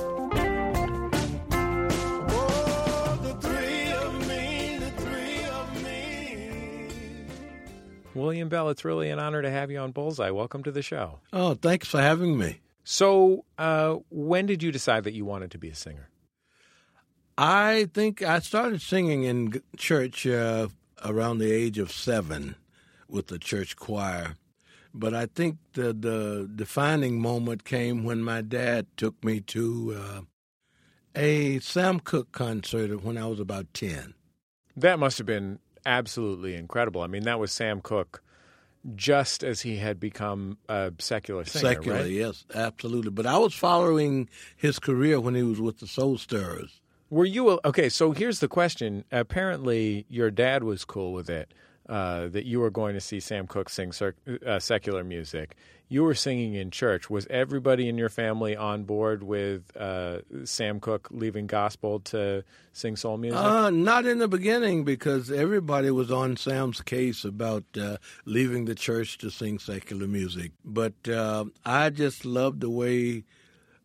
Oh, the three of me, the three of me. William Bell, it's really an honor to have you on Bullseye. Welcome to the show. Oh, thanks for having me. So, uh, when did you decide that you wanted to be a singer? I think I started singing in church uh, around the age of seven with the church choir. But I think the, the defining moment came when my dad took me to uh, a Sam Cooke concert when I was about ten. That must have been absolutely incredible. I mean, that was Sam Cooke just as he had become a secular singer, Secular, right? yes, absolutely. But I was following his career when he was with the Soul Stirrers. Were you a, okay? So here's the question. Apparently, your dad was cool with it. Uh, that you were going to see Sam Cooke sing cir- uh, secular music. You were singing in church. Was everybody in your family on board with uh, Sam Cooke leaving gospel to sing soul music? Uh, not in the beginning, because everybody was on Sam's case about uh, leaving the church to sing secular music. But uh, I just loved the way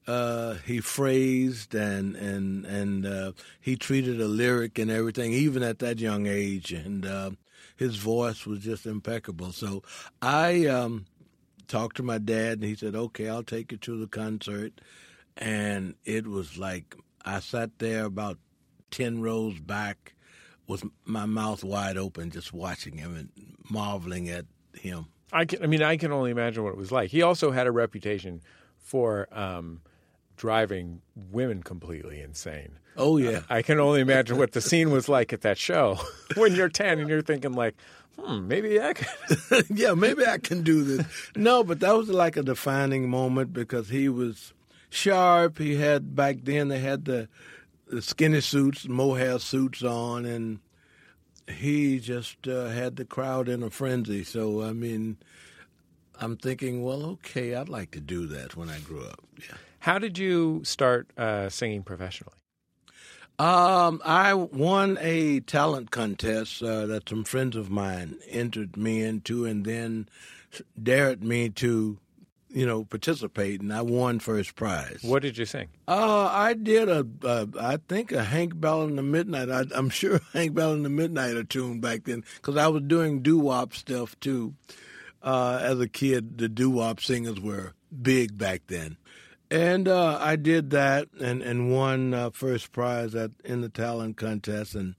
uh, he phrased and and and uh, he treated a lyric and everything, even at that young age, and uh, his voice was just impeccable. So I um, talked to my dad, and he said, "Okay, I'll take you to the concert." And it was like I sat there about ten rows back with my mouth wide open, just watching him and marveling at him. I can, I mean, I can only imagine what it was like. He also had a reputation for um, driving women completely insane. Oh, yeah. I can only imagine what the scene was like at that show when you're ten and you're thinking like, hmm, maybe I could. Yeah, maybe I can do this. No, but that was like a defining moment because he was sharp. He had, back then, they had the, the skinny suits, mohair suits on, and he just uh, had the crowd in a frenzy. So, I mean, I'm thinking, well, okay, I'd like to do that when I grew up. Yeah. How did you start uh, singing professionally? Um, I won a talent contest uh, that some friends of mine entered me into, and then dared me to, you know, participate, and I won first prize. What did you sing? Uh, I did a, a, I think a Hank Bell in the Midnight. I, I'm sure Hank Bell in the Midnight a tune back then, because I was doing doo-wop stuff too. Uh, as a kid, the doo-wop singers were big back then. And uh, I did that and, and won uh, first prize at in the talent contest, and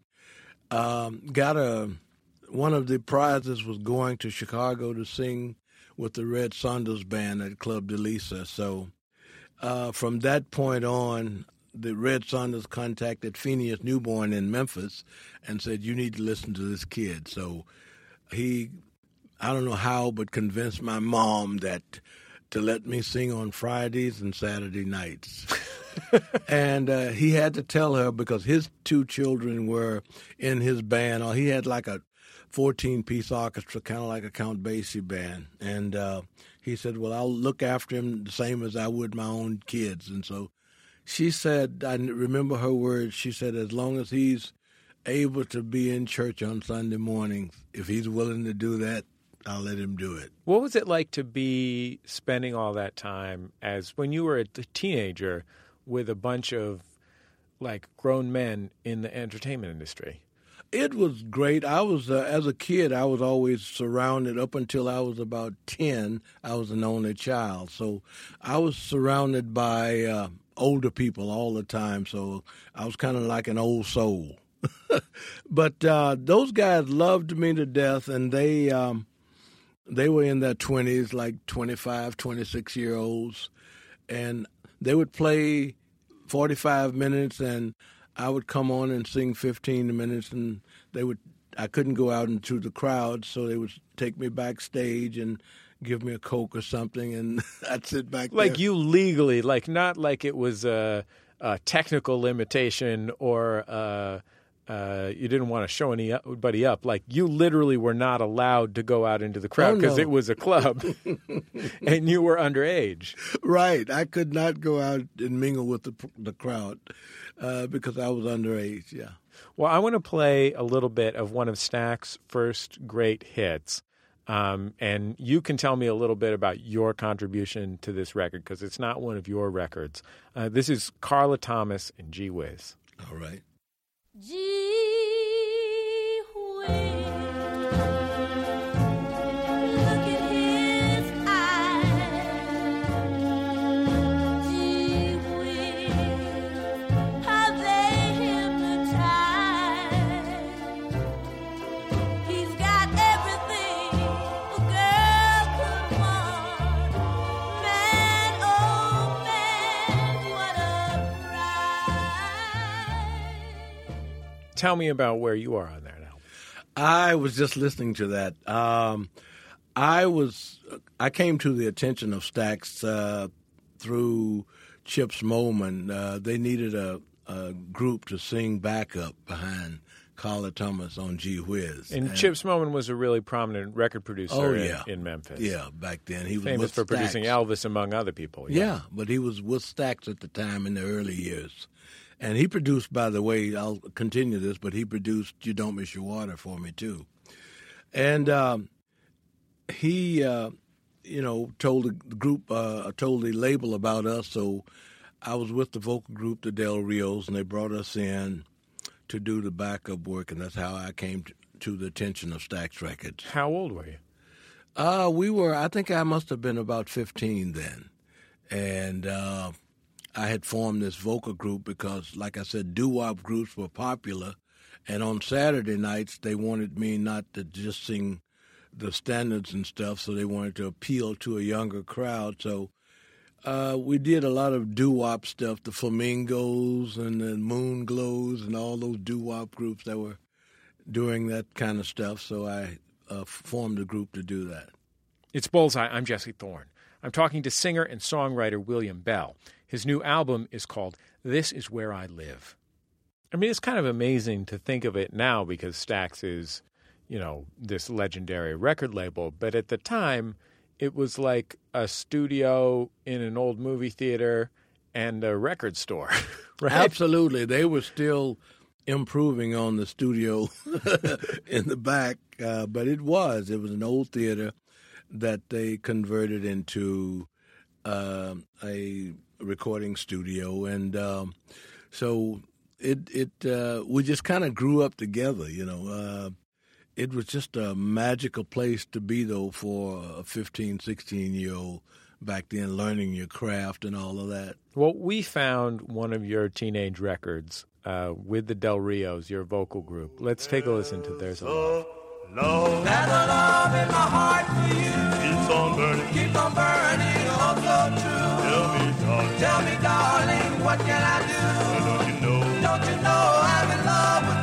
um, got a, one of the prizes was going to Chicago to sing with the Red Saunders Band at Club de Lisa. So uh, from that point on, the Red Saunders contacted Phineas Newborn in Memphis and said, "You need to listen to this kid." So he, I don't know how, but convinced my mom that to let me sing on Fridays and Saturday nights. And uh, he had to tell her because his two children were in his band. Or he had like a fourteen-piece orchestra, kind of like a Count Basie band. And uh, he said, well, I'll look after him the same as I would my own kids. And so she said, I remember her words, she said, as long as he's able to be in church on Sunday mornings, if he's willing to do that, I'll let him do it. What was it like to be spending all that time as when you were a teenager with a bunch of like grown men in the entertainment industry? It was great. I was, uh, as a kid, I was always surrounded up until I was about ten. I was an only child. So I was surrounded by uh, older people all the time. So I was kind of like an old soul. But uh, those guys loved me to death, and they um, they were in their twenties, like twenty-five, twenty-six-year-olds. And they would play forty-five minutes, and I would come on and sing fifteen minutes, and they would. I couldn't go out into the crowd, so they would take me backstage and give me a Coke or something, and I'd sit back like there. you legally, like not like it was a, a technical limitation or uh, uh, you didn't want to show anybody up. Like you literally were not allowed to go out into the crowd because Oh, no. it was a club and you were underage. Right. I could not go out and mingle with the the crowd uh, because I was underage, yeah. Well, I want to play a little bit of one of Stack's first great hits. Um, and you can tell me a little bit about your contribution to this record because it's not one of your records. Uh, this is Carla Thomas and Gee Whiz. All right. Gee whiz, look at his eyes. Gee whiz, how they hypnotize. He's got everything a girl could want. Man, oh man, what a prize. Tell me about where you are on that album. I was just listening to that. Um, I was I came to the attention of Stax uh, through Chips Moman. Uh, they needed a, a group to sing backup behind Carla Thomas on Gee Whiz. And Chips Moman was a really prominent record producer Oh, in- yeah. in, Memphis. Yeah, back then he was Famous with for producing Stax. Elvis, among other people. Yeah, but he was with Stax at the time in the early years. And he produced, by the way, I'll continue this, but he produced You Don't Miss Your Water for me, too. And um, he, uh, you know, told the group, uh, told the label about us, so I was with the vocal group, the Del Rios, and they brought us in to do the backup work, and that's how I came to, to the attention of Stax Records. How old were you? Uh, we were, I think I must have been about fifteen then. And uh, I had formed this vocal group because, like I said, doo-wop groups were popular. And on Saturday nights, they wanted me not to just sing the standards and stuff, so they wanted to appeal to a younger crowd. So uh, we did a lot of doo-wop stuff, the Flamingos and the Moon Glows and all those doo-wop groups that were doing that kind of stuff. So I uh, formed a group to do that. It's Bullseye. I'm Jesse Thorne. I'm talking to singer and songwriter William Bell. His new album is called This Is Where I Live. I mean, it's kind of amazing to think of it now because Stax is, you know, this legendary record label. But at the time, it was like a studio in an old movie theater and a record store, right? Absolutely. They were still improving on the studio in the back, uh, but it was. It was an old theater that they converted into uh, a recording studio. And um, so it it uh, we just kind of grew up together, you know. Uh, it was just a magical place to be, though, for a fifteen, sixteen-year-old back then, learning your craft and all of that. Well, we found one of your teenage records uh, with the Del Rios, your vocal group. Let's take a listen to There's a Love. Love. There's a love in my heart for you. Keeps on burning. Keeps on burning, oh so true. Tell me, darling. Tell me, darling, what can I do? Well, don't you know? Don't you know I'm in love with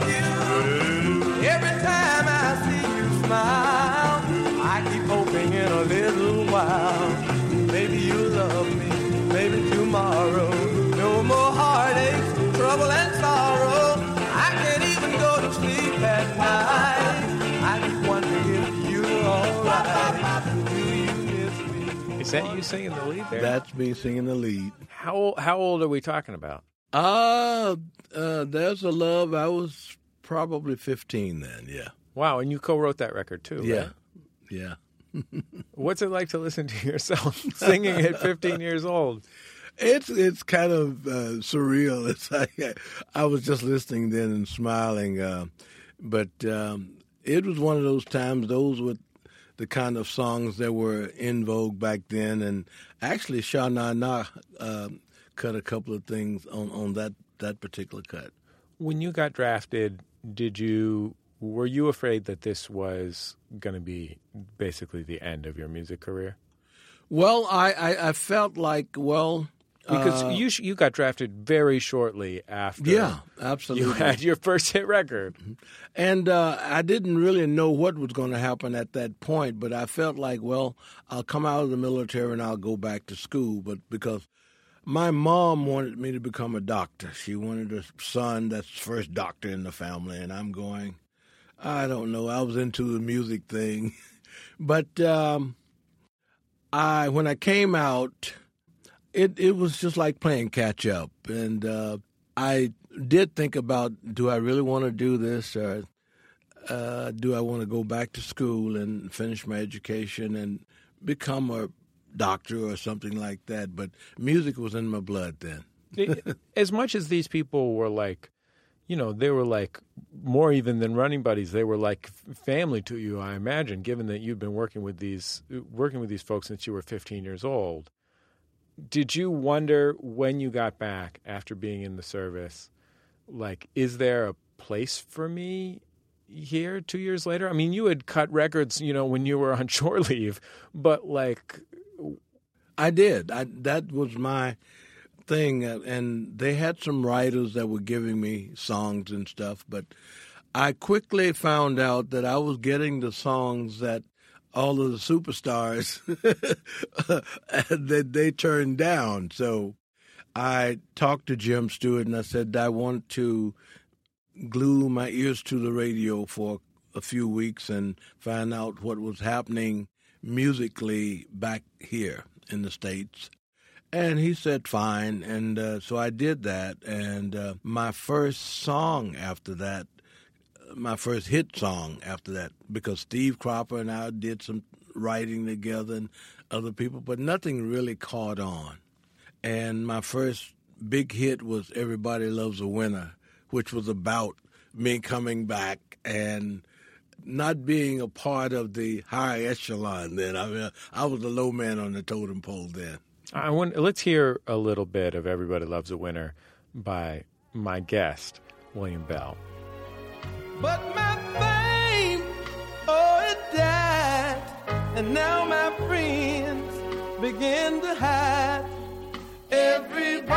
you? Hey. Every time I see you smile, I keep hoping in a little while. Maybe you'll love me, maybe tomorrow. No more heartaches, trouble and sorrow. I can't even go to sleep at night. I just wonder if you're all right. Do you miss me? Is that you singing the lead there? That's me singing the lead. How how old are we talking about? Uh, uh, There's a Love. I was probably fifteen then, yeah. Wow, and you co-wrote that record too, Yeah, right? yeah. What's it like to listen to yourself singing at fifteen years old? It's it's kind of uh, surreal. It's like I was just listening then and smiling, uh, but um, it was one of those times. Those were the kind of songs that were in vogue back then, and actually, Sha Na Na uh, cut a couple of things on, on that that particular cut. When you got drafted, did you were you afraid that this was going to be basically the end of your music career? Well, I, I, I felt like, well... Because uh, you you got drafted very shortly after yeah, absolutely. you had your first hit record. And uh, I didn't really know what was going to happen at that point, but I felt like, well, I'll come out of the military and I'll go back to school. But because my mom wanted me to become a doctor. She wanted a son that's first doctor in the family, and I'm going, I don't know. I was into the music thing. But um, I when I came out... It it was just like playing catch up, and uh, I did think about, do I really want to do this, or uh, do I want to go back to school and finish my education and become a doctor or something like that? But music was in my blood then. As much as these people were like, you know, they were like more even than running buddies. They were like family to you, I imagine, given that you'd been working with these working with these folks since you were fifteen years old. Did you wonder when you got back after being in the service, like, is there a place for me here two years later? I mean, you had cut records, you know, when you were on shore leave, but like... I did. I, that was my thing, and they had some writers that were giving me songs and stuff, but I quickly found out that I was getting the songs that all of the superstars that they turned down. So I talked to Jim Stewart and I said, I want to glue my ears to the radio for a few weeks and find out what was happening musically back here in the States. And he said, fine. And uh, so I did that. And uh, my first song after that, my first hit song after that, because Steve Cropper and I did some writing together and other people, but nothing really caught on. And my first big hit was Everybody Loves a Winner, which was about me coming back and not being a part of the high echelon then. I mean, I was the low man on the totem pole then. I want, let's hear a little bit of Everybody Loves a Winner by my guest, William Bell. But my fame, oh, it died, and now my friends begin to hide. Everybody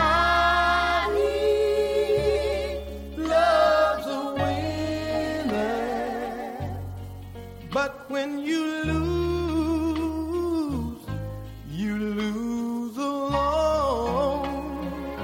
loves a winner, but when you lose, you lose alone.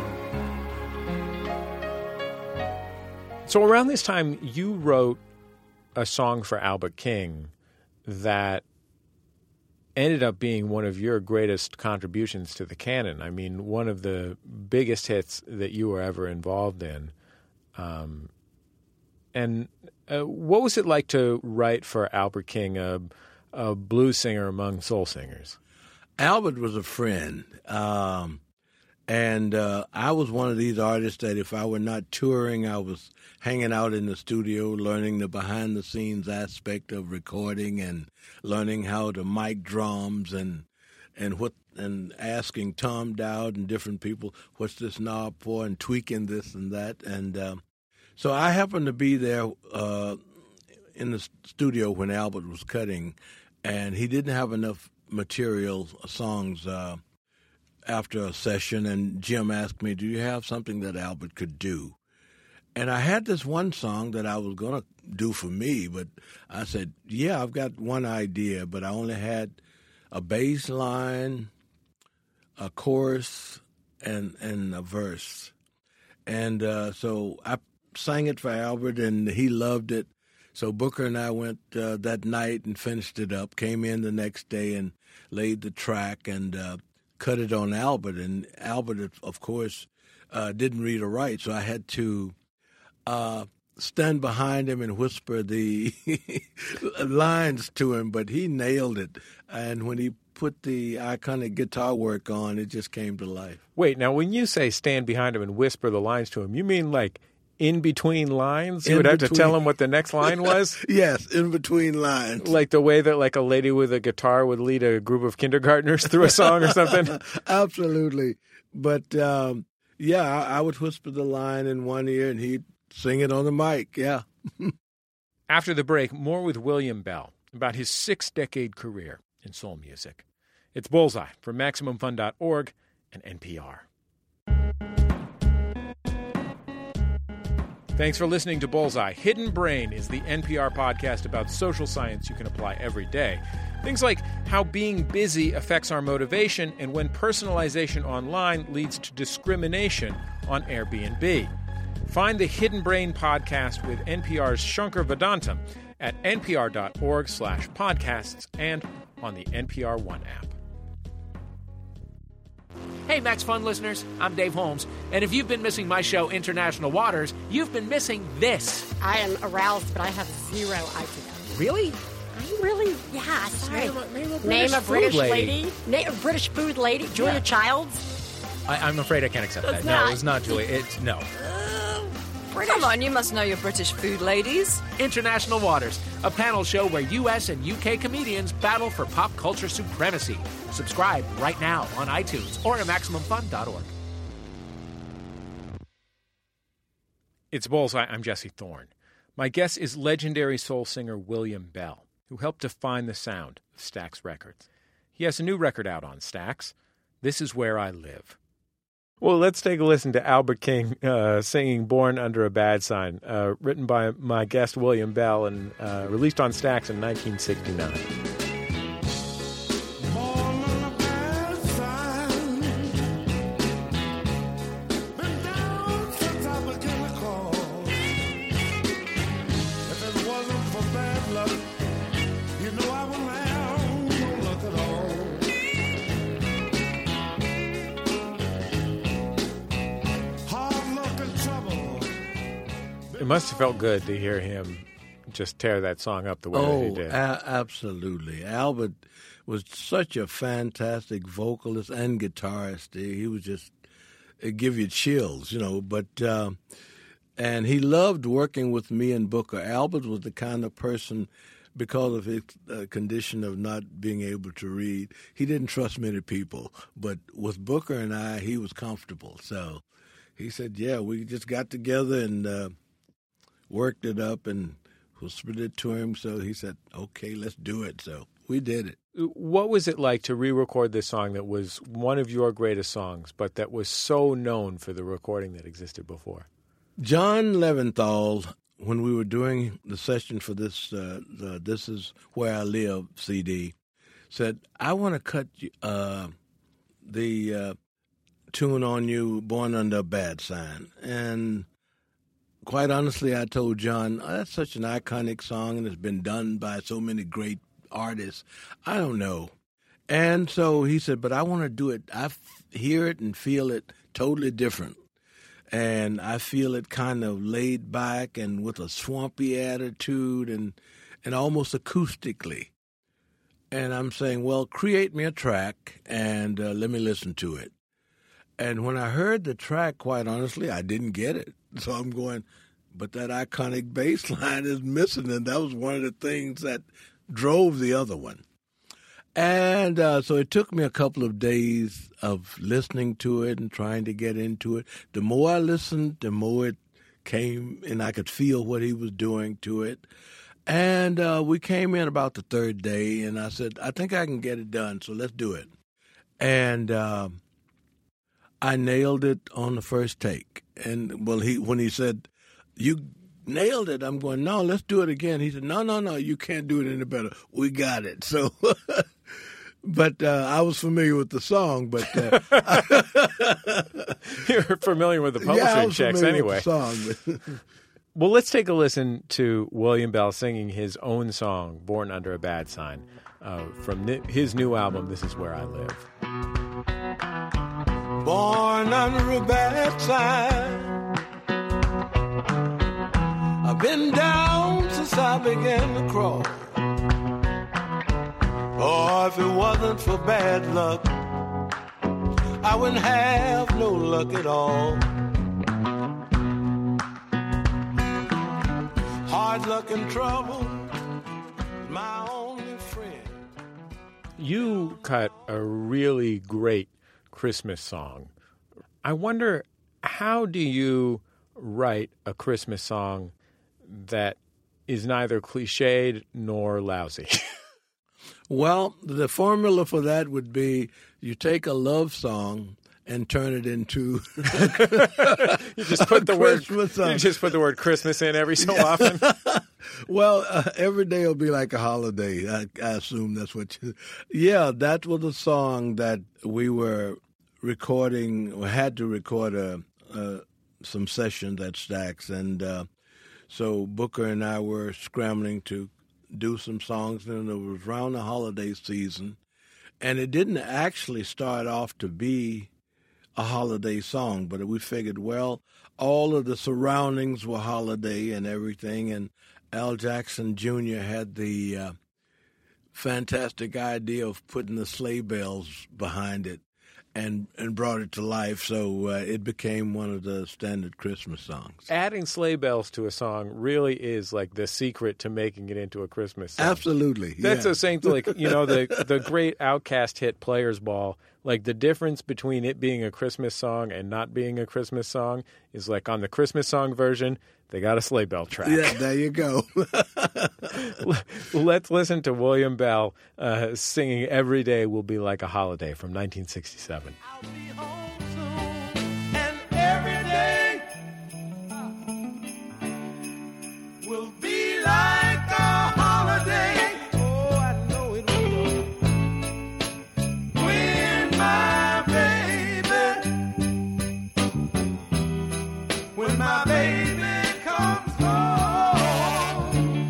So around this time, you wrote a song for Albert King that ended up being one of your greatest contributions to the canon. I mean, one of the biggest hits that you were ever involved in. Um, and uh, what was it like to write for Albert King, a, a blues singer among soul singers? Albert was a friend. Um, and uh, I was one of these artists that if I were not touring, I was hanging out in the studio, learning the behind-the-scenes aspect of recording and learning how to mic drums and and what and asking Tom Dowd and different people, what's this knob for, and tweaking this and that. And uh, so I happened to be there uh, in the studio when Albert was cutting, and he didn't have enough material, songs, uh, after a session, and Jim asked me, do you have something that Albert could do? And I had this one song that I was going to do for me, but I said, yeah, I've got one idea, but I only had a bass line, a chorus, and, and a verse. And uh, so I sang it for Albert, and he loved it. So Booker and I went uh, that night and finished it up, came in the next day and laid the track and uh, cut it on Albert. And Albert, of course, uh, didn't read or write, so I had to uh, stand behind him and whisper the lines to him, but he nailed it. And when he put the iconic guitar work on, it just came to life. Wait, now when you say stand behind him and whisper the lines to him, you mean like in between lines? You In would have between. to tell him what the next line was? Yes, in between lines. Like the way that like a lady with a guitar would lead a group of kindergartners through a song or something? Absolutely. But, um, yeah, I, I would whisper the line in one ear and he'd sing it on the mic, yeah. After the break, more with William Bell about his six-decade career in soul music. It's Bullseye from Maximum Fun dot org and N P R. Thanks for listening to Bullseye. Hidden Brain is the N P R podcast about social science you can apply every day. Things like how being busy affects our motivation and when personalization online leads to discrimination on Airbnb. Find the Hidden Brain podcast with N P R's Shankar Vedantam at npr.org slash podcasts and on the N P R One app. Hey, Max Fun listeners, I'm Dave Holmes, and if you've been missing my show, International Waters, you've been missing this. I am aroused, but I have zero idea. Really? I'm really, yeah, sorry. Name a, name a British, Name a food British lady. lady. Name a British food lady. Julia Yeah. Childs. I, I'm afraid I can't accept That's that. No, not- it was not Julie. It's no. British. Come on, you must know your British food ladies. International Waters, a panel show where U S and U K comedians battle for pop culture supremacy. Subscribe right now on iTunes or at Maximum Fun dot org. It's Bullseye. I'm Jesse Thorne. My guest is legendary soul singer William Bell, who helped define the sound of Stax Records. He has a new record out on Stax, This Is Where I Live. Well, let's take a listen to Albert King uh, singing Born Under a Bad Sign, uh, written by my guest William Bell and uh, released on Stax in nineteen sixty-nine. It must have felt good to hear him just tear that song up the way that he Oh, did. a- absolutely. Albert was such a fantastic vocalist and guitarist. He was just it give you chills, you know. But uh, and he loved working with me and Booker. Albert was the kind of person, because of his uh, condition of not being able to read, he didn't trust many people. But with Booker and I, he was comfortable. So he said, yeah, we just got together and uh, worked it up and whispered it to him. So he said, okay, let's do it. So we did it. What was it like to re-record this song that was one of your greatest songs, but that was so known for the recording that existed before? John Leventhal, when we were doing the session for this uh, the This Is Where I Live C D, said, I want to cut uh, the uh, tune on you, Born Under a Bad Sign. And quite honestly, I told John, oh, that's such an iconic song and it's been done by so many great artists. I don't know. And so he said, but I want to do it. I f- hear it and feel it totally different. And I feel it kind of laid back and with a swampy attitude and and almost acoustically. And I'm saying, well, create me a track and uh, let me listen to it. And when I heard the track, quite honestly, I didn't get it. So I'm going, but that iconic bass line is missing, and that was one of the things that drove the other one. And uh, so it took me a couple of days of listening to it and trying to get into it. The more I listened, the more it came, and I could feel what he was doing to it. And uh, we came in about the third day, and I said, I think I can get it done, so let's do it. And uh, I nailed it on the first take. And, well, he when he said, you nailed it, I'm going, no, let's do it again. He said, no, no, no, you can't do it any better. We got it. So, but uh, I was familiar with the song, but uh, you're familiar with the publishing yeah, I was checks familiar anyway. With the song. Well, let's take a listen to William Bell singing his own song, Born Under a Bad Sign, uh, from his new album, This Is Where I Live. Born under a bad sign, I've been down since I began to crawl. Oh, if it wasn't for bad luck, I wouldn't have no luck at all. Hard luck and trouble, my only friend. You cut a really great Christmas song. I wonder, how do you write a Christmas song that is neither cliched nor lousy? Well, the formula for that would be you take a love song and turn it into you just put the word song. You just put the word Christmas in every so often. Well, uh, every day will be like a holiday. I, I assume that's what you. Yeah, that was a song that we were recording, or had to record a, uh, some sessions at Stax, and uh, so Booker and I were scrambling to do some songs, and it was around the holiday season, and it didn't actually start off to be a holiday song, but we figured, well, all of the surroundings were holiday and everything, and Al Jackson Junior had the uh, fantastic idea of putting the sleigh bells behind it and and brought it to life, so uh, it became one of the standard Christmas songs. Adding sleigh bells to a song really is like the secret to making it into a Christmas song. Absolutely. That's yeah. the same thing, like, you know, the the great Outkast hit Players Ball. Like, the difference between it being a Christmas song and not being a Christmas song is, like, on the Christmas song version, they got a sleigh bell track. Yeah, there you go. Let's listen to William Bell uh, singing Every Day Will Be Like a Holiday from nineteen sixty-seven. I'll be home soon, and every day will be like a holiday. Oh, I know it will. When my baby, when my baby comes home.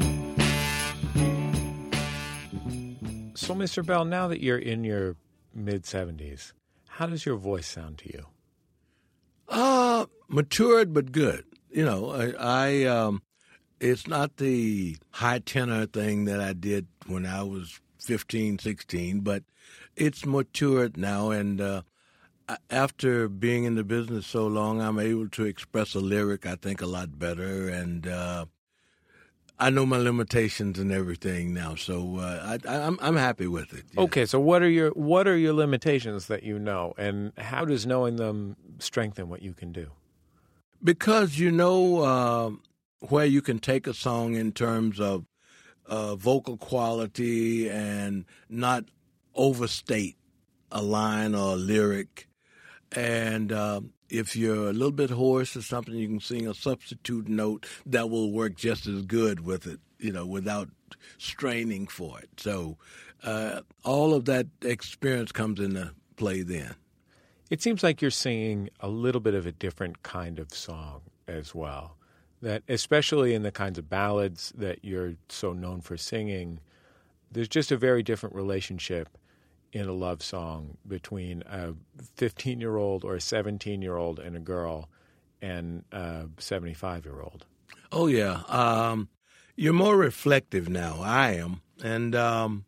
So, Mister Bell, now that you're in your mid-seventies, how does your voice sound to you? Uh, matured but good. You know, I, I um, it's not the high tenor thing that I did when I was fifteen, sixteen, but it's matured now, and uh, after being in the business so long, I'm able to express a lyric, I think, a lot better. And uh, I know my limitations and everything now. So uh, I, I'm, I'm happy with it. Yeah. Okay, so what are your what are your limitations that you know, and how does knowing them strengthen what you can do? Because you know uh, where you can take a song in terms of uh, vocal quality and not overstate a line or a lyric. And uh, if you're a little bit hoarse or something, you can sing a substitute note that will work just as good with it, you know, without straining for it. So uh, all of that experience comes into play then. It seems like you're singing a little bit of a different kind of song as well, that especially in the kinds of ballads that you're so known for singing, there's just a very different relationship in a love song between a fifteen-year-old or a seventeen-year-old and a girl and a seventy-five-year-old. Oh, yeah. Um, you're more reflective now. I am. And um,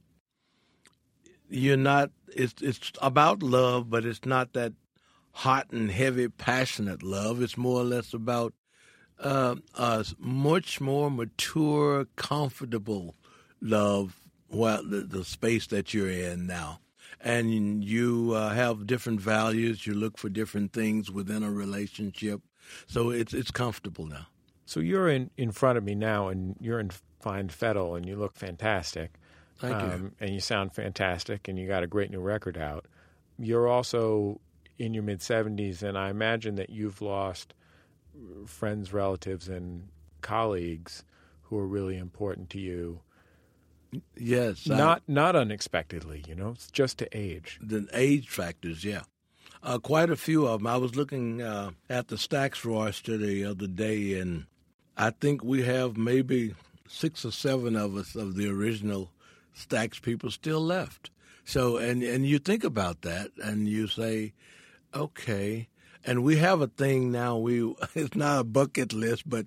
you're not it's, – it's about love, but it's not that hot and heavy, passionate love. It's more or less about uh, a much more mature, comfortable love, well, the, the space that you're in now. And you uh, have different values. You look for different things within a relationship. So it's it's comfortable now. So you're in, in front of me now, and you're in fine fettle, and you look fantastic. Thank um, you. And you sound fantastic, and you got a great new record out. You're also in your mid-seventies, and I imagine that you've lost friends, relatives, and colleagues who are really important to you. Yes. Not I, not unexpectedly, you know, it's just to age. The age factors, yeah. Uh, quite a few of them. I was looking uh, at the Stax roster the other day, and I think we have maybe six or seven of us of the original Stax people still left. So, and, and you think about that, and you say, okay. And we have a thing now. We it's not a bucket list, but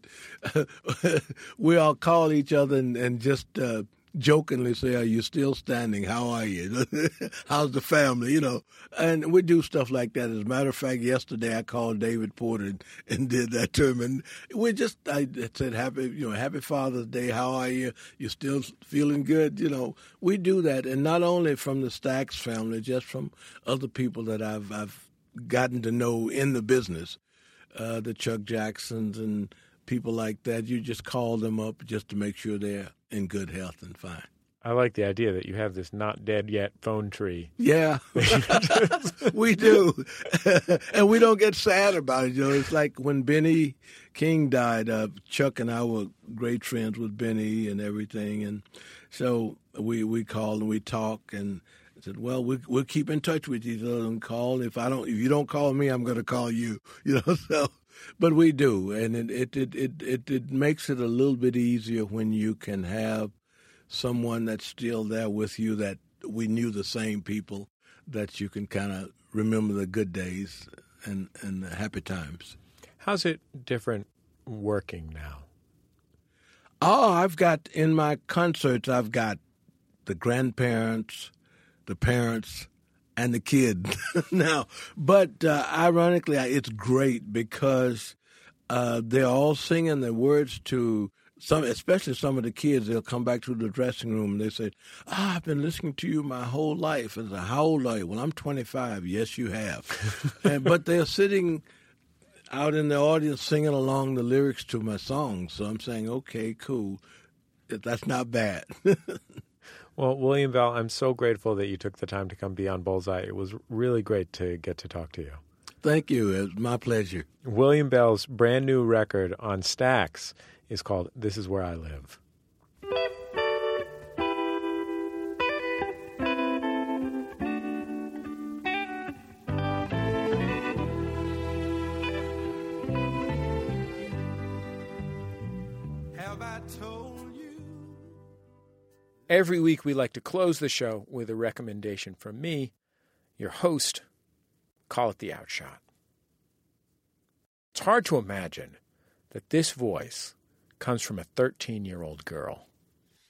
we all call each other and, and just uh, jokingly say, "Are you still standing? How are you? How's the family?" You know, and we do stuff like that. As a matter of fact, yesterday I called David Porter and, and did that to him, and we just I said, "Happy, you know, Happy Father's Day. How are you? You still feeling good?" You know, we do that, and not only from the Stax family, just from other people that I've I've gotten to know in the business, uh, the Chuck Jacksons and people like that. You just call them up just to make sure they're in good health and fine. I like the idea that you have this not dead yet phone tree. Yeah, we do. And we don't get sad about it. You know, it's like when Benny King died, uh, Chuck and I were great friends with Benny and everything. And so we, we call and we talk and said, well, we, we'll keep in touch with each other and call. If I don't, if you don't call me, I'm going to call you. You know, so, but we do, and it it, it it it it makes it a little bit easier when you can have someone that's still there with you that we knew the same people, that you can kind of remember the good days and and the happy times. How's it different working now? Oh, I've got in my concerts, I've got the grandparents, the parents, and the kid now. But uh, ironically, it's great because uh, they're all singing the words to some, especially some of the kids. They'll come back to the dressing room and they say, "Ah, oh, I've been listening to you my whole life." And I say, "How old are you?" "Well, I'm twenty-five. "Yes, you have." and, but they're sitting out in the audience singing along the lyrics to my songs. So I'm saying, okay, cool. That's not bad. Well, William Bell, I'm so grateful that you took the time to come be on Bullseye. It was really great to get to talk to you. Thank you. It was my pleasure. William Bell's brand new record on Stax is called This Is Where I Live. Have I told you? Every week we like to close the show with a recommendation from me, your host. Call it the Outshot. It's hard to imagine that this voice comes from a thirteen-year-old girl.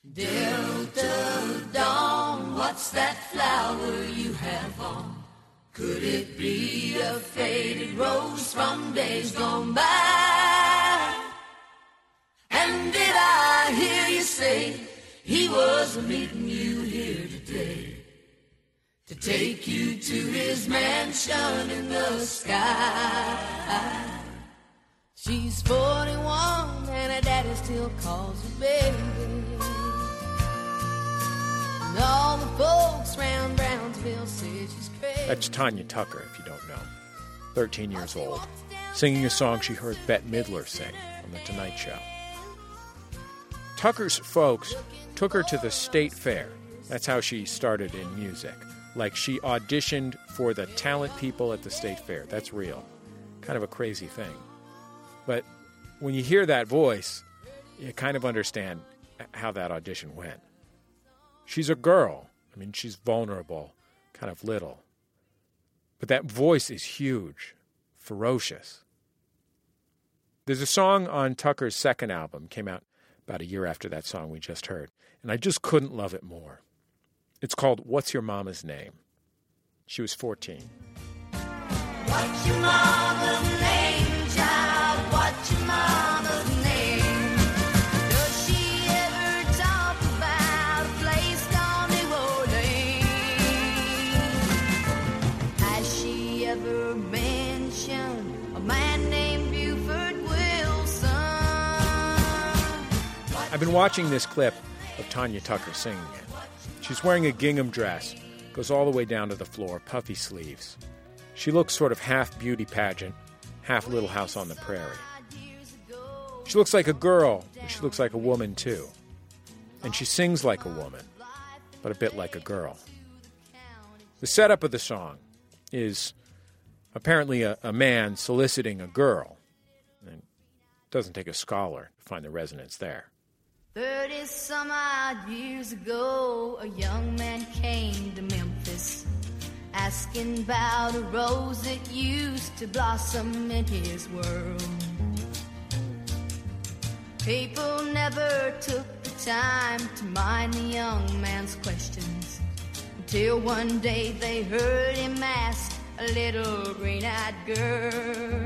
Delta Dawn, what's that flower you have on? Could it be a faded rose from days gone by? And did I hear you say he was meeting you here today to take you to his mansion in the sky? She's forty-one and her daddy still calls her baby. And all the folks round Brownsville say she's crazy. That's Tanya Tucker, if you don't know. thirteen years old, singing a song she heard Bette Midler sing on The Tonight Show. Tucker's folks took her to the state fair. That's how she started in music. Like she auditioned for the talent people at the state fair. That's real. Kind of a crazy thing. But when you hear that voice, you kind of understand how that audition went. She's a girl. I mean, she's vulnerable, kind of little. But that voice is huge, ferocious. There's a song on Tucker's second album, came out about a year after that song we just heard, and I just couldn't love it more. It's called What's Your Mama's Name? She was fourteen. What's your mama's name, child? What's your mama's name? Does she ever talk about a place called New Orleans? Has she ever mentioned a man named Buford Wilson? I've been watching this clip of Tanya Tucker singing it. She's wearing a gingham dress, goes all the way down to the floor, puffy sleeves. She looks sort of half beauty pageant, half Little House on the Prairie. She looks like a girl, but she looks like a woman too. And she sings like a woman, but a bit like a girl. The setup of the song is apparently a, a man soliciting a girl. And it doesn't take a scholar to find the resonance there. Thirty some odd years ago, a young man came to Memphis, asking about a rose that used to blossom in his world. People never took the time to mind the young man's questions, until one day they heard him ask a little green-eyed girl,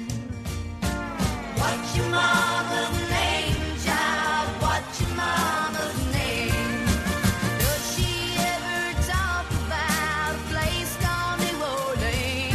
what's your mama's name, child? What's your mama's name? Does she ever talk about a place called New Orleans?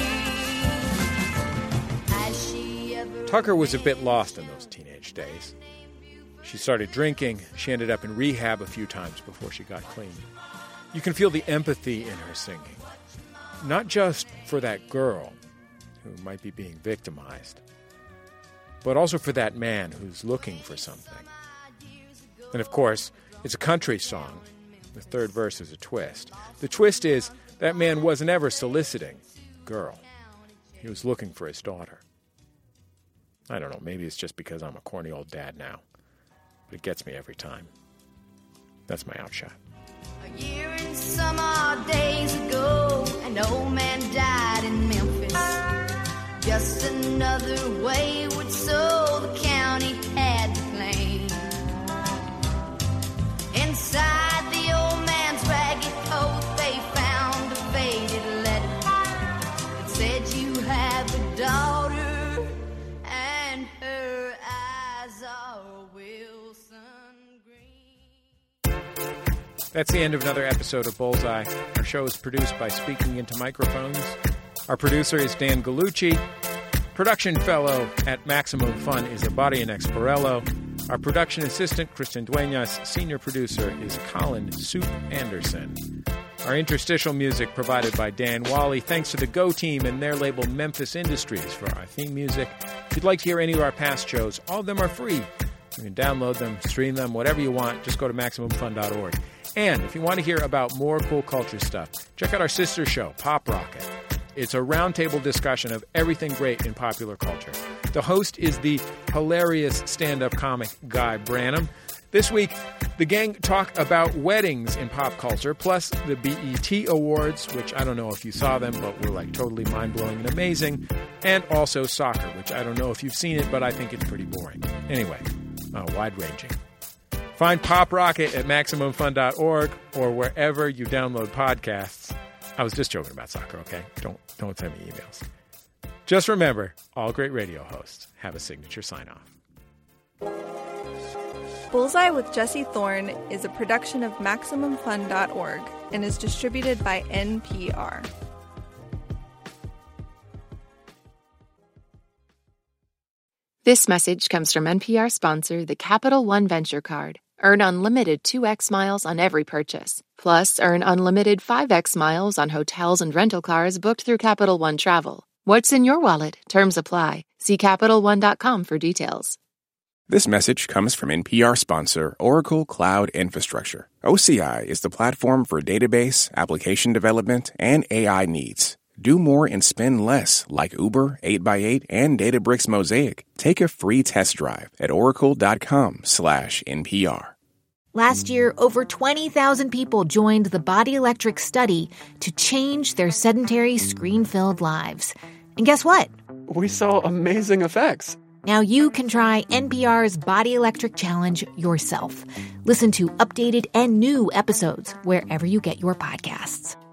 Has she ever... Tucker was a bit lost in those teenage days. She started drinking. She ended up in rehab a few times before she got clean. You can feel the empathy in her singing. Not just for that girl who might be being victimized, but also for that man who's looking for something. And of course, it's a country song. The third verse is a twist. The twist is that man wasn't ever soliciting a girl. He was looking for his daughter. I don't know, maybe it's just because I'm a corny old dad now, but it gets me every time. That's my outshot. A year and some odd days ago, an old man died in Memphis. Just another wayward soul the county had to claim. Inside the old man's ragged coat, they found a faded letter that said, you have a daughter, and her eyes are Wilson green. That's the end of another episode of Bullseye. Our show is produced by Speaking Into Microphones. Our producer is Dan Gallucci. Production fellow at Maximum Fun is Abadia Nexparello. Our production assistant, Kristen Duenas. Senior producer is Colin Soup Anderson. Our interstitial music provided by Dan Wally. Thanks to the Go Team and their label Memphis Industries for our theme music. If you'd like to hear any of our past shows, all of them are free. You can download them, stream them, whatever you want. Just go to Maximum Fun dot org. And if you want to hear about more cool culture stuff, check out our sister show, Pop Rocket. It's a roundtable discussion of everything great in popular culture. The host is the hilarious stand-up comic Guy Branum. This week, the gang talk about weddings in pop culture, plus the B E T Awards, which I don't know if you saw them, but were like totally mind-blowing and amazing, and also soccer, which I don't know if you've seen it, but I think it's pretty boring. Anyway, uh, wide-ranging. Find Pop Rocket at Maximum Fun dot org or wherever you download podcasts. I was just joking about soccer, okay? Don't don't send me emails. Just remember, all great radio hosts have a signature sign-off. Bullseye with Jesse Thorne is a production of Maximum Fun dot org and is distributed by N P R. This message comes from N P R sponsor, the Capital One Venture Card. Earn unlimited two x miles on every purchase. Plus, earn unlimited five x miles on hotels and rental cars booked through Capital One Travel. What's in your wallet? Terms apply. See Capital One dot com for details. This message comes from N P R sponsor Oracle Cloud Infrastructure. O C I is the platform for database, application development, and A I needs. Do more and spend less, like Uber, eight by eight, and Databricks Mosaic. Take a free test drive at oracle.com slash NPR. Last year, over twenty thousand people joined the Body Electric study to change their sedentary, screen-filled lives. And guess what? We saw amazing effects. Now you can try N P R's Body Electric Challenge yourself. Listen to updated and new episodes wherever you get your podcasts.